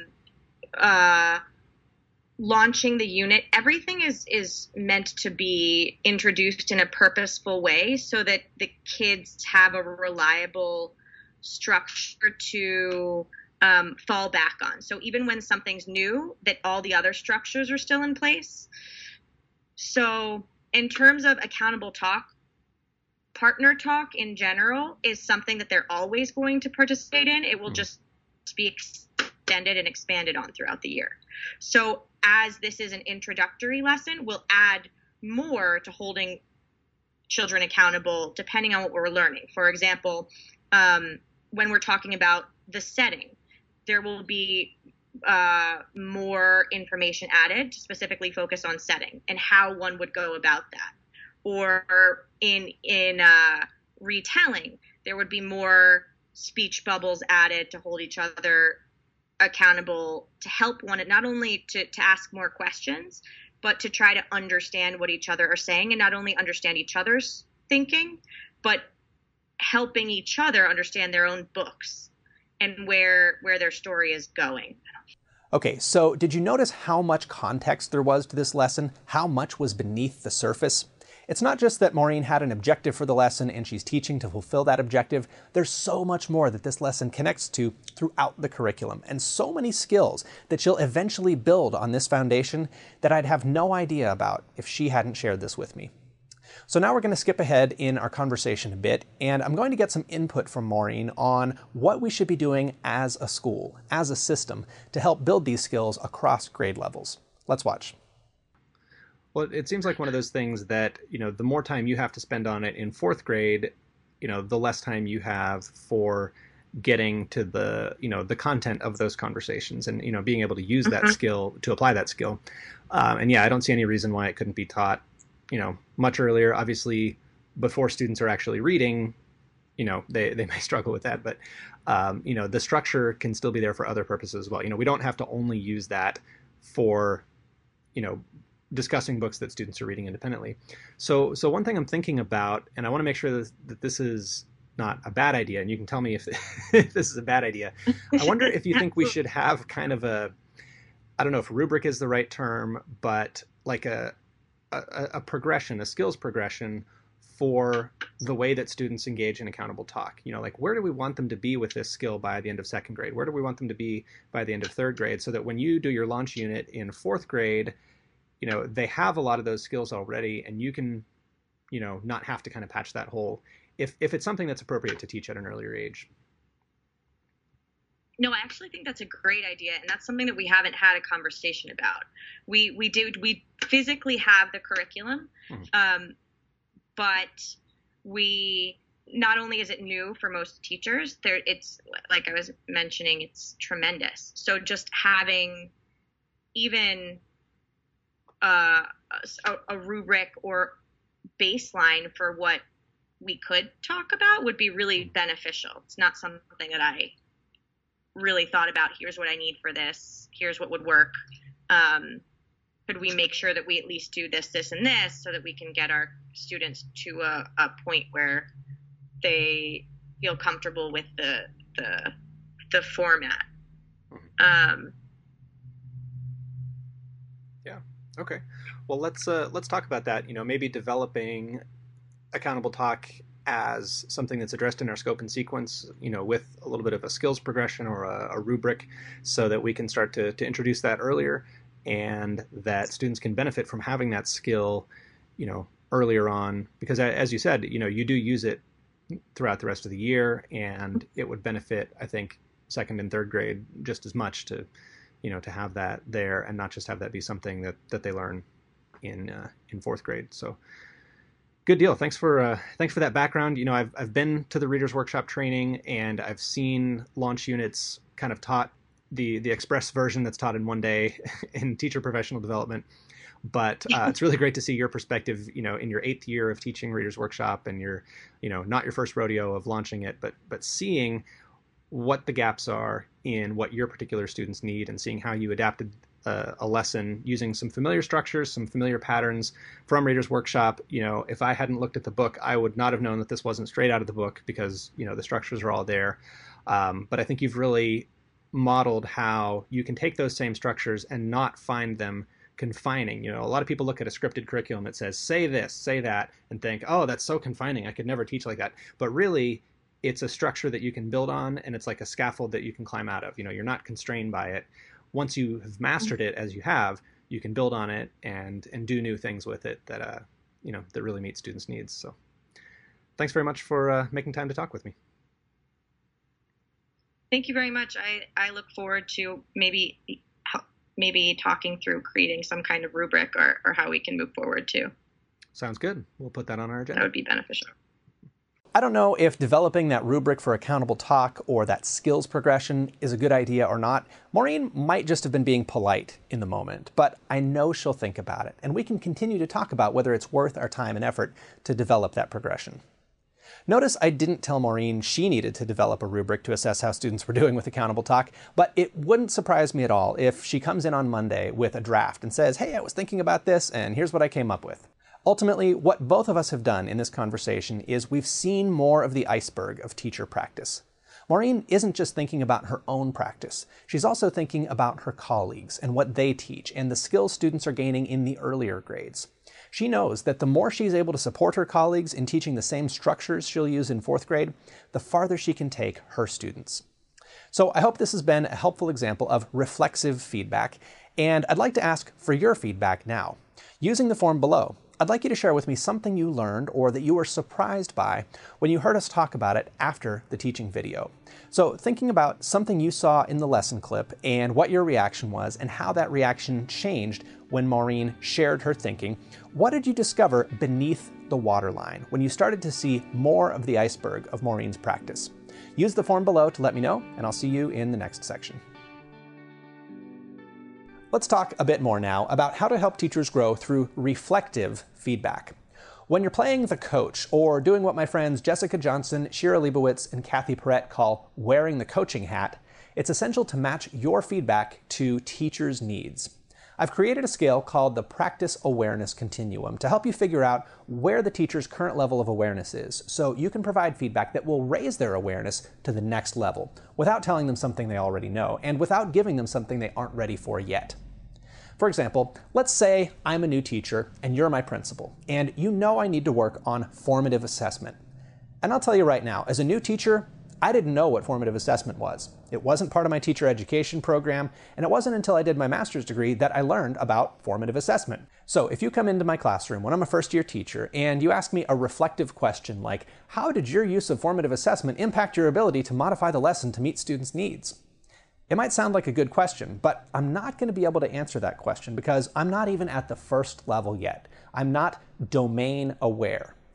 launching the unit, everything is meant to be introduced in a purposeful way so that the kids have a reliable structure to fall back on. So even when something's new, that all the other structures are still in place. So in terms of accountable talk, partner talk in general is something that they're always going to participate in. It will just be extended and expanded on throughout the year. So as this is an introductory lesson, we'll add more to holding children accountable depending on what we're learning. For example, when we're talking about the setting, there will be more information added to specifically focus on setting and how one would go about that. Or in retelling, there would be more speech bubbles added to hold each other accountable, to help one, not only to ask more questions, but to try to understand what each other are saying, and not only understand each other's thinking, but helping each other understand their own books and where their story is going. Okay, so did you notice how much context there was to this lesson? How much was beneath the surface? It's not just that Maureen had an objective for the lesson and she's teaching to fulfill that objective. There's so much more that this lesson connects to throughout the curriculum, and so many skills that she'll eventually build on this foundation that I'd have no idea about if she hadn't shared this with me. So now we're going to skip ahead in our conversation a bit, and I'm going to get some input from Maureen on what we should be doing as a school, as a system, to help build these skills across grade levels. Let's watch. Well, it seems like one of those things that, the more time you have to spend on it in fourth grade, the less time you have for getting to the, the content of those conversations and, being able to use that skill, to apply that skill. And yeah, I don't see any reason why it couldn't be taught, much earlier. Obviously, before students are actually reading, they may struggle with that, but, the structure can still be there for other purposes as well. We don't have to only use that for, discussing books that students are reading independently. So one thing I'm thinking about, and I want to make sure that this is not a bad idea, and you can tell me if this is a bad idea. I wonder if you think we should have kind of I don't know if rubric is the right term, but like a progression, a skills progression for the way that students engage in accountable talk. Where do we want them to be with this skill by the end of second grade? Where do we want them to be by the end of third grade? So that when you do your launch unit in fourth grade, they have a lot of those skills already, and you can, not have to kind of patch that hole if it's something that's appropriate to teach at an earlier age. No, I actually think that's a great idea, and that's something that we haven't had a conversation about. We physically have the curriculum, but we not only is it new for most teachers, it's like I was mentioning, it's tremendous. So just having even a rubric or baseline for what we could talk about would be really beneficial. It's not something that I really thought about. Here's what I need for this. Here's what would work. Could we make sure that we at least do this, this, and this so that we can get our students to a point where they feel comfortable with the format? Yeah. Okay. Well, let's talk about that. Maybe developing accountable talk as something that's addressed in our scope and sequence, with a little bit of a skills progression or a rubric, so that we can start to introduce that earlier, and that students can benefit from having that skill, earlier on, because as you said, you do use it throughout the rest of the year, and it would benefit, I think, second and third grade just as much to have that there, and not just have that be something that they learn in fourth grade. So good deal. Thanks for that background. I've been to the Readers Workshop training, and I've seen launch units kind of taught the express version that's taught in one day in teacher professional development. But it's really great to see your perspective, in your 8th year of teaching Readers Workshop, and your, not your first rodeo of launching it, but seeing what the gaps are in what your particular students need, and seeing how you adapted a lesson using some familiar structures, some familiar patterns from Readers Workshop. If I hadn't looked at the book, I would not have known that this wasn't straight out of the book, because, the structures are all there. But I think you've really modeled how you can take those same structures and not find them confining. A lot of people look at a scripted curriculum that says, say this, say that, and think, oh, that's so confining, I could never teach like that. But really, it's a structure that you can build on, and it's like a scaffold that you can climb out of. You're not constrained by it. Once you have mastered it, as you have, you can build on it and do new things with it that that really meet students' needs. So thanks very much for making time to talk with me. Thank you very much. I look forward to maybe talking through creating some kind of rubric or how we can move forward too. Sounds good. We'll put that on our agenda. That would be beneficial. I don't know if developing that rubric for accountable talk or that skills progression is a good idea or not. Maureen might just have been being polite in the moment, but I know she'll think about it, and we can continue to talk about whether it's worth our time and effort to develop that progression. Notice I didn't tell Maureen she needed to develop a rubric to assess how students were doing with accountable talk, but it wouldn't surprise me at all if she comes in on Monday with a draft and says, hey, I was thinking about this, and here's what I came up with. Ultimately, what both of us have done in this conversation is we've seen more of the iceberg of teacher practice. Maureen isn't just thinking about her own practice. She's also thinking about her colleagues and what they teach and the skills students are gaining in the earlier grades. She knows that the more she's able to support her colleagues in teaching the same structures she'll use in fourth grade, the farther she can take her students. So I hope this has been a helpful example of reflexive feedback, and I'd like to ask for your feedback now. Using the form below, I'd like you to share with me something you learned or that you were surprised by when you heard us talk about it after the teaching video. So thinking about something you saw in the lesson clip and what your reaction was and how that reaction changed when Maureen shared her thinking, what did you discover beneath the waterline when you started to see more of the iceberg of Maureen's practice? Use the form below to let me know, and I'll see you in the next section. Let's talk a bit more now about how to help teachers grow through reflective feedback. When you're playing the coach or doing what my friends Jessica Johnson, Shira Leibowitz, and Kathy Perrett call wearing the coaching hat, it's essential to match your feedback to teachers' needs. I've created a scale called the Practice Awareness Continuum to help you figure out where the teacher's current level of awareness is, so you can provide feedback that will raise their awareness to the next level without telling them something they already know and without giving them something they aren't ready for yet. For example, let's say I'm a new teacher and you're my principal, and you know I need to work on formative assessment. And I'll tell you right now, as a new teacher, I didn't know what formative assessment was. It wasn't part of my teacher education program, and it wasn't until I did my master's degree that I learned about formative assessment. So if you come into my classroom when I'm a first-year teacher and you ask me a reflective question like, how did your use of formative assessment impact your ability to modify the lesson to meet students' needs? It might sound like a good question, but I'm not going to be able to answer that question because I'm not even at the first level yet. I'm not domain aware.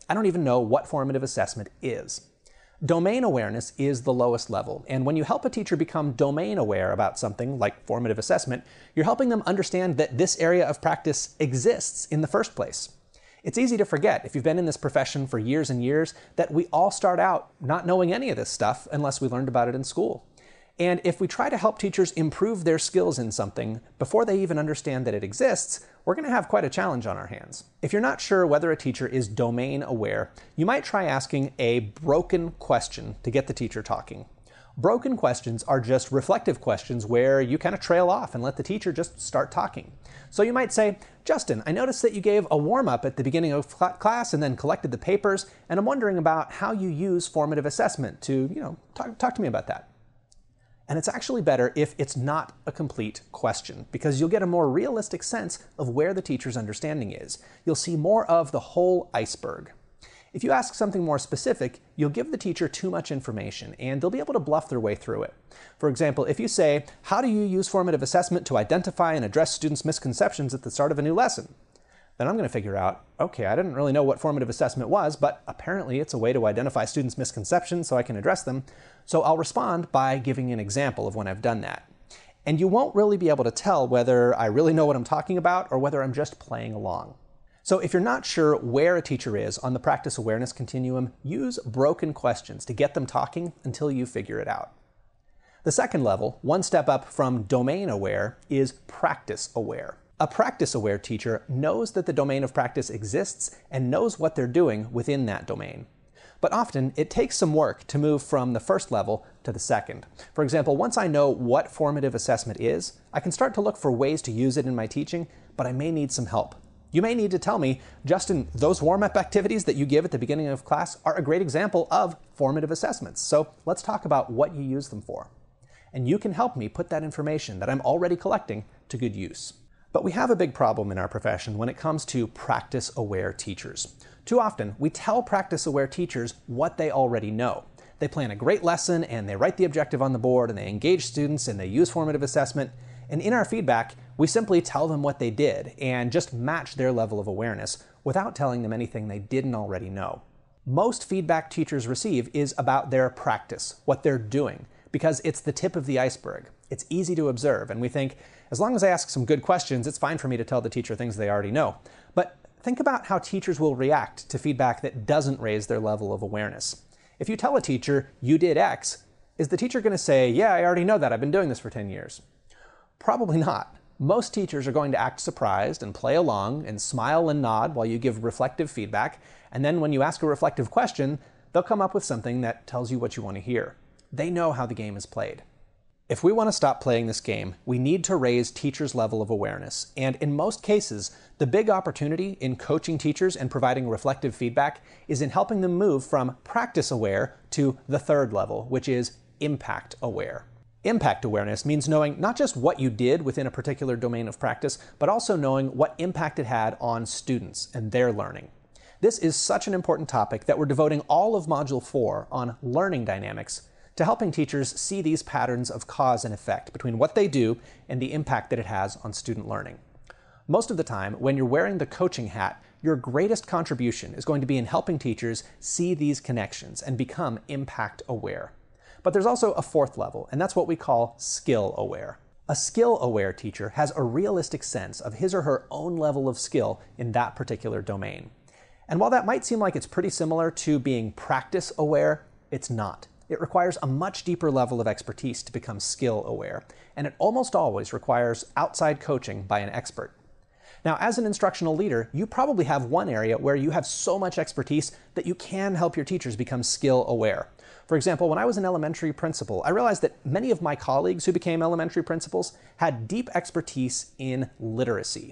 I don't even know what formative assessment is. Domain awareness is the lowest level, and when you help a teacher become domain aware about something like formative assessment, you're helping them understand that this area of practice exists in the first place. It's easy to forget, if you've been in this profession for years and years, that we all start out not knowing any of this stuff unless we learned about it in school. And if we try to help teachers improve their skills in something before they even understand that it exists, we're going to have quite a challenge on our hands. If you're not sure whether a teacher is domain aware, you might try asking a broken question to get the teacher talking. Broken questions are just reflective questions where you kind of trail off and let the teacher just start talking. So you might say, Justin, I noticed that you gave a warm-up at the beginning of class and then collected the papers, and I'm wondering about how you use formative assessment to, talk to me about that. And it's actually better if it's not a complete question, because you'll get a more realistic sense of where the teacher's understanding is. You'll see more of the whole iceberg. If you ask something more specific, you'll give the teacher too much information, and they'll be able to bluff their way through it. For example, if you say, how do you use formative assessment to identify and address students' misconceptions at the start of a new lesson? Then I'm going to figure out, okay, I didn't really know what formative assessment was, but apparently it's a way to identify students' misconceptions so I can address them. So I'll respond by giving an example of when I've done that. And you won't really be able to tell whether I really know what I'm talking about or whether I'm just playing along. So if you're not sure where a teacher is on the practice awareness continuum, use broken questions to get them talking until you figure it out. The second level, one step up from domain aware, is practice aware. A practice-aware teacher knows that the domain of practice exists and knows what they're doing within that domain. But often, it takes some work to move from the first level to the second. For example, once I know what formative assessment is, I can start to look for ways to use it in my teaching, but I may need some help. You may need to tell me, Justin, those warm-up activities that you give at the beginning of class are a great example of formative assessments. So let's talk about what you use them for. And you can help me put that information that I'm already collecting to good use. But we have a big problem in our profession when it comes to practice-aware teachers. Too often, we tell practice-aware teachers what they already know. They plan a great lesson, and they write the objective on the board, and they engage students, and they use formative assessment. And in our feedback, we simply tell them what they did and just match their level of awareness without telling them anything they didn't already know. Most feedback teachers receive is about their practice, what they're doing, because it's the tip of the iceberg. It's easy to observe, and we think, as long as I ask some good questions, it's fine for me to tell the teacher things they already know. But think about how teachers will react to feedback that doesn't raise their level of awareness. If you tell a teacher, you did X, is the teacher going to say, yeah, I already know that, I've been doing this for 10 years? Probably not. Most teachers are going to act surprised and play along and smile and nod while you give reflective feedback, and then when you ask a reflective question, they'll come up with something that tells you what you want to hear. They know how the game is played. If we want to stop playing this game, we need to raise teachers' level of awareness. And in most cases, the big opportunity in coaching teachers and providing reflective feedback is in helping them move from practice aware to the third level, which is impact aware. Impact awareness means knowing not just what you did within a particular domain of practice, but also knowing what impact it had on students and their learning. This is such an important topic that we're devoting all of Module 4 on learning dynamics to helping teachers see these patterns of cause and effect between what they do and the impact that it has on student learning. Most of the time, when you're wearing the coaching hat, your greatest contribution is going to be in helping teachers see these connections and become impact aware. But there's also a fourth level, and that's what we call skill aware. A skill aware teacher has a realistic sense of his or her own level of skill in that particular domain. And while that might seem like it's pretty similar to being practice aware, it's not. It requires a much deeper level of expertise to become skill aware, and it almost always requires outside coaching by an expert. Now, as an instructional leader, you probably have one area where you have so much expertise that you can help your teachers become skill aware. For example, when I was an elementary principal, I realized that many of my colleagues who became elementary principals had deep expertise in literacy.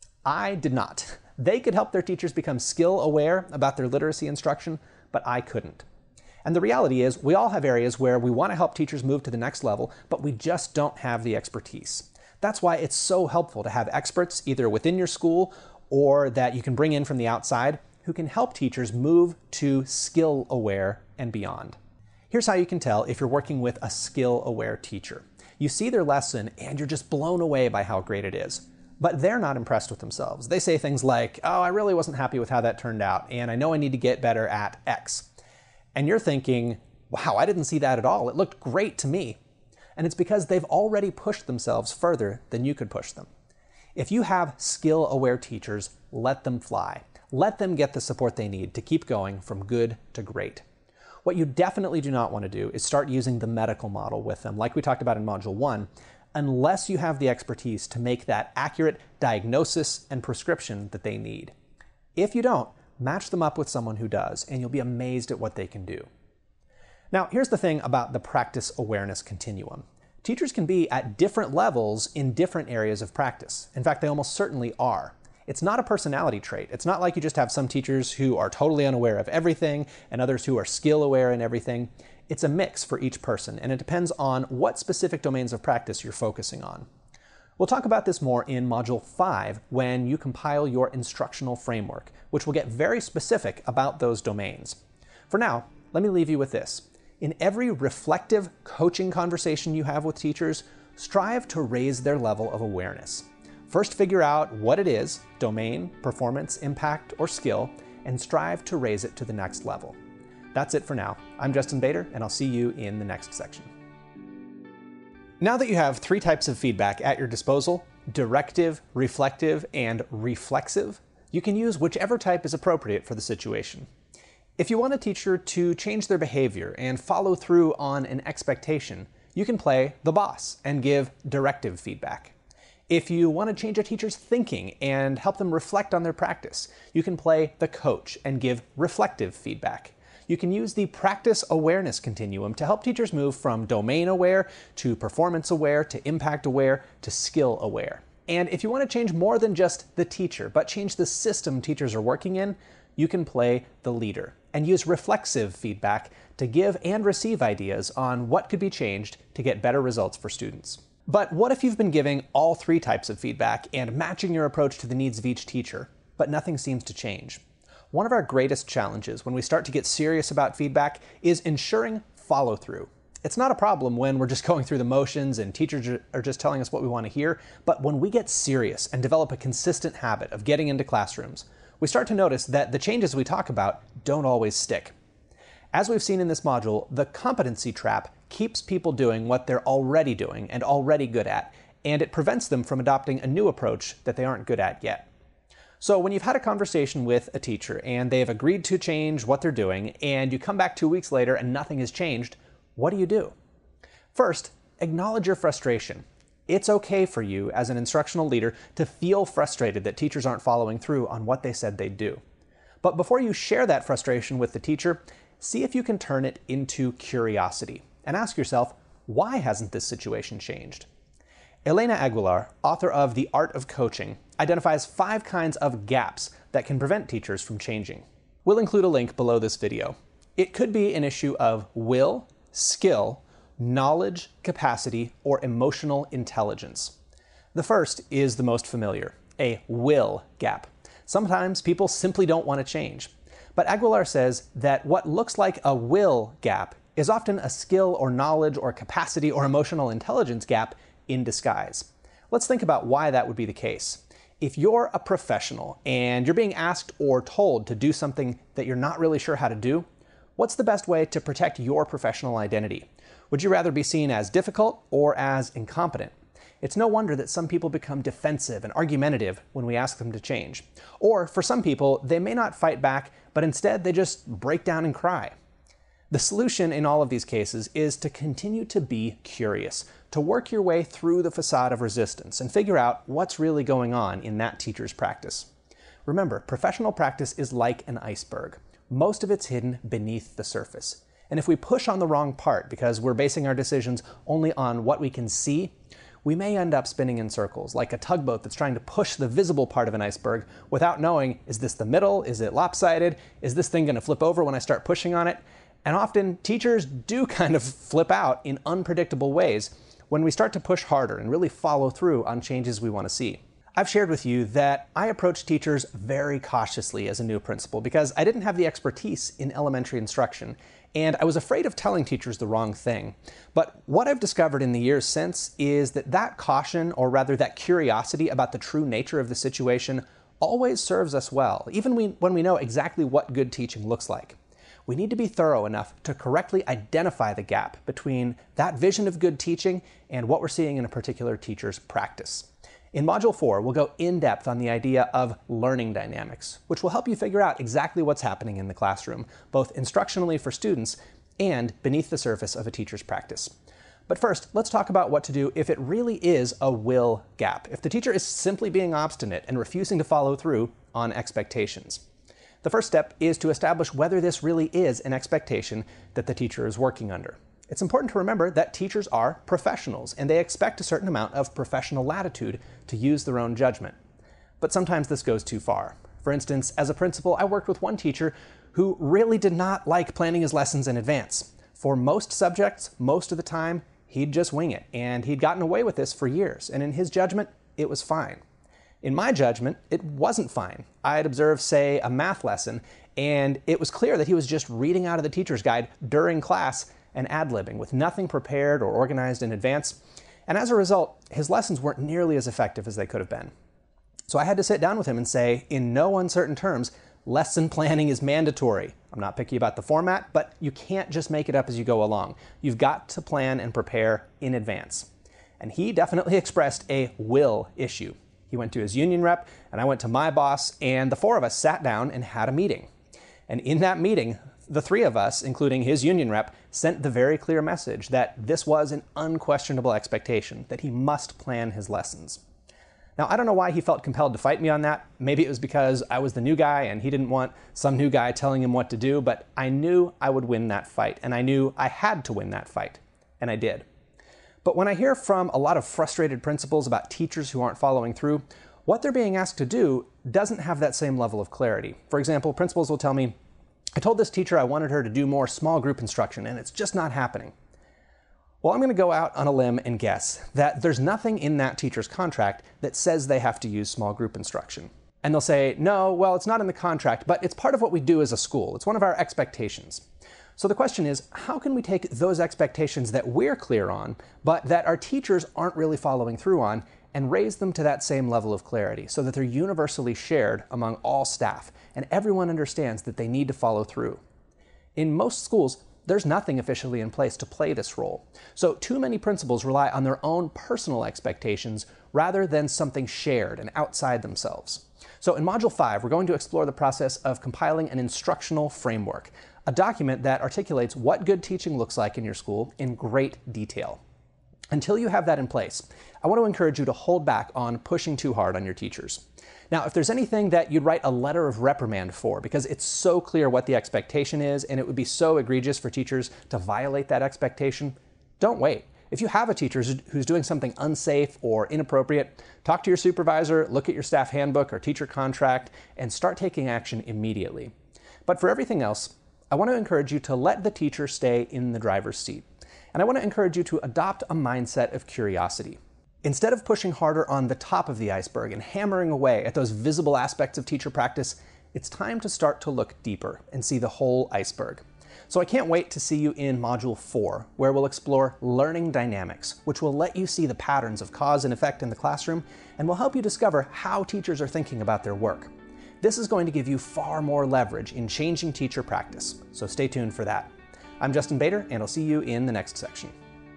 I did not. They could help their teachers become skill aware about their literacy instruction, but I couldn't. And the reality is, we all have areas where we want to help teachers move to the next level, but we just don't have the expertise. That's why it's so helpful to have experts either within your school or that you can bring in from the outside who can help teachers move to skill aware and beyond. Here's how you can tell if you're working with a skill aware teacher. You see their lesson and you're just blown away by how great it is. But they're not impressed with themselves. They say things like, oh, I really wasn't happy with how that turned out, and I know I need to get better at X. And you're thinking, wow, I didn't see that at all. It looked great to me. And it's because they've already pushed themselves further than you could push them. If you have skill-aware teachers, let them fly. Let them get the support they need to keep going from good to great. What you definitely do not want to do is start using the medical model with them, like we talked about in Module 1, unless you have the expertise to make that accurate diagnosis and prescription that they need. If you don't, match them up with someone who does, and you'll be amazed at what they can do. Now, here's the thing about the practice awareness continuum. Teachers can be at different levels in different areas of practice. In fact, they almost certainly are. It's not a personality trait. It's not like you just have some teachers who are totally unaware of everything and others who are skill aware in everything. It's a mix for each person, and it depends on what specific domains of practice you're focusing on. We'll talk about this more in Module 5 when you compile your instructional framework, which will get very specific about those domains. For now, let me leave you with this. In every reflective coaching conversation you have with teachers, strive to raise their level of awareness. First, figure out what it is, domain, performance, impact, or skill, and strive to raise it to the next level. That's it for now. I'm Justin Bader, and I'll see you in the next section. Now that you have 3 types of feedback at your disposal, directive, reflective, and reflexive, you can use whichever type is appropriate for the situation. If you want a teacher to change their behavior and follow through on an expectation, you can play the boss and give directive feedback. If you want to change a teacher's thinking and help them reflect on their practice, you can play the coach and give reflective feedback. You can use the practice awareness continuum to help teachers move from domain aware to performance aware to impact aware to skill aware. And if you want to change more than just the teacher, but change the system teachers are working in, you can play the leader and use reflexive feedback to give and receive ideas on what could be changed to get better results for students. But what if you've been giving all 3 types of feedback and matching your approach to the needs of each teacher, but nothing seems to change? One of our greatest challenges when we start to get serious about feedback is ensuring follow-through. It's not a problem when we're just going through the motions and teachers are just telling us what we want to hear, but when we get serious and develop a consistent habit of getting into classrooms, we start to notice that the changes we talk about don't always stick. As we've seen in this module, the competency trap keeps people doing what they're already doing and already good at, and it prevents them from adopting a new approach that they aren't good at yet. So when you've had a conversation with a teacher and they've agreed to change what they're doing, and you come back 2 weeks later and nothing has changed, what do? First, acknowledge your frustration. It's okay for you as an instructional leader to feel frustrated that teachers aren't following through on what they said they'd do. But before you share that frustration with the teacher, see if you can turn it into curiosity and ask yourself, why hasn't this situation changed? Elena Aguilar, author of The Art of Coaching, identifies 5 kinds of gaps that can prevent teachers from changing. We'll include a link below this video. It could be an issue of will, skill, knowledge, capacity, or emotional intelligence. The first is the most familiar, a will gap. Sometimes people simply don't want to change. But Aguilar says that what looks like a will gap is often a skill or knowledge or capacity or emotional intelligence gap in disguise. Let's think about why that would be the case. If you're a professional and you're being asked or told to do something that you're not really sure how to do, what's the best way to protect your professional identity? Would you rather be seen as difficult or as incompetent? It's no wonder that some people become defensive and argumentative when we ask them to change. Or for some people, they may not fight back, but instead they just break down and cry. The solution in all of these cases is to continue to be curious, to work your way through the facade of resistance and figure out what's really going on in that teacher's practice. Remember, professional practice is like an iceberg. Most of it's hidden beneath the surface. And if we push on the wrong part because we're basing our decisions only on what we can see, we may end up spinning in circles, like a tugboat that's trying to push the visible part of an iceberg without knowing, is this the middle? Is it lopsided? Is this thing going to flip over when I start pushing on it? And often teachers do kind of flip out in unpredictable ways when we start to push harder and really follow through on changes we want to see. I've shared with you that I approach teachers very cautiously as a new principal because I didn't have the expertise in elementary instruction, and I was afraid of telling teachers the wrong thing. But what I've discovered in the years since is that caution, or rather that curiosity about the true nature of the situation, always serves us well, even when we know exactly what good teaching looks like. We need to be thorough enough to correctly identify the gap between that vision of good teaching and what we're seeing in a particular teacher's practice. In Module 4, we'll go in depth on the idea of learning dynamics, which will help you figure out exactly what's happening in the classroom, both instructionally for students and beneath the surface of a teacher's practice. But first, let's talk about what to do if it really is a will gap, if the teacher is simply being obstinate and refusing to follow through on expectations. The first step is to establish whether this really is an expectation that the teacher is working under. It's important to remember that teachers are professionals, and they expect a certain amount of professional latitude to use their own judgment. But sometimes this goes too far. For instance, as a principal, I worked with one teacher who really did not like planning his lessons in advance. For most subjects, most of the time, he'd just wing it, and he'd gotten away with this for years, and in his judgment, it was fine. In my judgment, it wasn't fine. I had observed, say, a math lesson, and it was clear that he was just reading out of the teacher's guide during class and ad-libbing with nothing prepared or organized in advance. And as a result, his lessons weren't nearly as effective as they could have been. So I had to sit down with him and say, in no uncertain terms, lesson planning is mandatory. I'm not picky about the format, but you can't just make it up as you go along. You've got to plan and prepare in advance. And he definitely expressed a will issue. He went to his union rep, and I went to my boss, and the four of us sat down and had a meeting. And in that meeting, the three of us, including his union rep, sent the very clear message that this was an unquestionable expectation, that he must plan his lessons. Now, I don't know why he felt compelled to fight me on that. Maybe it was because I was the new guy and he didn't want some new guy telling him what to do, but I knew I would win that fight, and I knew I had to win that fight, and I did. But when I hear from a lot of frustrated principals about teachers who aren't following through, what they're being asked to do doesn't have that same level of clarity. For example, principals will tell me, I told this teacher I wanted her to do more small group instruction, and it's just not happening. Well, I'm going to go out on a limb and guess that there's nothing in that teacher's contract that says they have to use small group instruction. And they'll say, no, well, it's not in the contract, but it's part of what we do as a school. It's one of our expectations. So the question is, how can we take those expectations that we're clear on, but that our teachers aren't really following through on, and raise them to that same level of clarity so that they're universally shared among all staff and everyone understands that they need to follow through? In most schools, there's nothing officially in place to play this role. So too many principals rely on their own personal expectations rather than something shared and outside themselves. So in Module 5, we're going to explore the process of compiling an instructional framework, a document that articulates what good teaching looks like in your school in great detail. Until you have that in place, I want to encourage you to hold back on pushing too hard on your teachers. Now, if there's anything that you'd write a letter of reprimand for, because it's so clear what the expectation is, and it would be so egregious for teachers to violate that expectation, don't wait. If you have a teacher who's doing something unsafe or inappropriate, talk to your supervisor, look at your staff handbook or teacher contract, and start taking action immediately. But for everything else, I want to encourage you to let the teacher stay in the driver's seat. And I want to encourage you to adopt a mindset of curiosity. Instead of pushing harder on the top of the iceberg and hammering away at those visible aspects of teacher practice, it's time to start to look deeper and see the whole iceberg. So I can't wait to see you in Module 4, where we'll explore learning dynamics, which will let you see the patterns of cause and effect in the classroom and will help you discover how teachers are thinking about their work. This is going to give you far more leverage in changing teacher practice, so stay tuned for that. I'm Justin Bader, and I'll see you in the next section.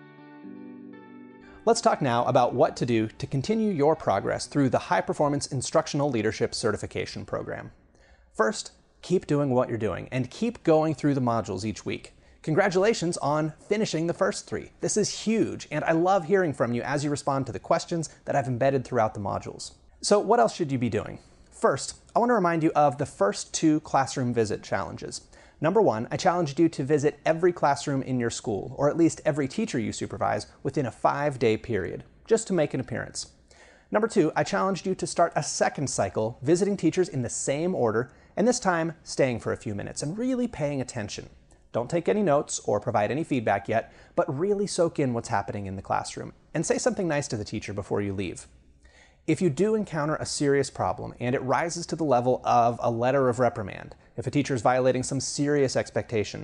Let's talk now about what to do to continue your progress through the High Performance Instructional Leadership Certification Program. First, keep doing what you're doing and keep going through the modules each week. Congratulations on finishing the first 3. This is huge, and I love hearing from you as you respond to the questions that I've embedded throughout the modules. So what else should you be doing? First, I want to remind you of the first 2 classroom visit challenges. Number 1, I challenged you to visit every classroom in your school, or at least every teacher you supervise, within a 5-day period, just to make an appearance. Number 2, I challenged you to start a second cycle, visiting teachers in the same order, and this time staying for a few minutes and really paying attention. Don't take any notes or provide any feedback yet, but really soak in what's happening in the classroom, and say something nice to the teacher before you leave. If you do encounter a serious problem and it rises to the level of a letter of reprimand, if a teacher is violating some serious expectation,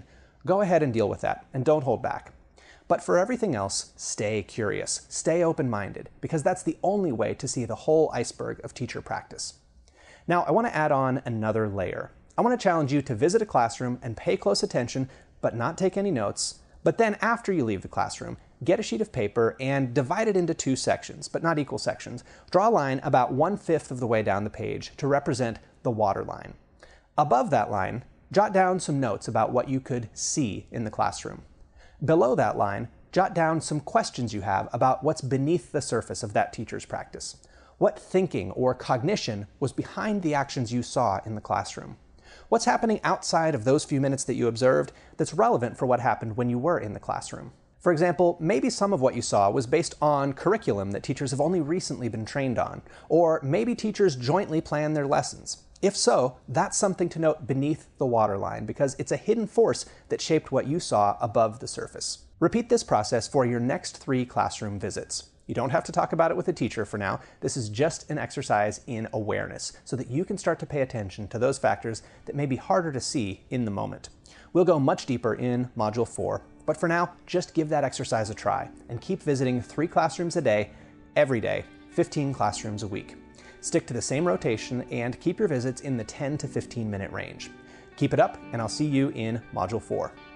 Go ahead and deal with that, and don't hold back. But for everything else, stay curious, stay open-minded, because that's the only way to see the whole iceberg of teacher practice. Now, I want to add on another layer. I want to challenge you to visit a classroom and pay close attention, but not take any notes. But then after you leave the classroom, get a sheet of paper and divide it into 2 sections, but not equal sections. Draw a line about 1/5 of the way down the page to represent the water line. Above that line, jot down some notes about what you could see in the classroom. Below that line, jot down some questions you have about what's beneath the surface of that teacher's practice. What thinking or cognition was behind the actions you saw in the classroom? What's happening outside of those few minutes that you observed that's relevant for what happened when you were in the classroom? For example, maybe some of what you saw was based on curriculum that teachers have only recently been trained on, or maybe teachers jointly plan their lessons. If so, that's something to note beneath the waterline, because it's a hidden force that shaped what you saw above the surface. Repeat this process for your next 3 classroom visits. You don't have to talk about it with a teacher for now. This is just an exercise in awareness, so that you can start to pay attention to those factors that may be harder to see in the moment. We'll go much deeper in Module 4, but for now, just give that exercise a try, and keep visiting 3 classrooms a day, every day, 15 classrooms a week. Stick to the same rotation and keep your visits in the 10 to 15 minute range. Keep it up, and I'll see you in Module 4.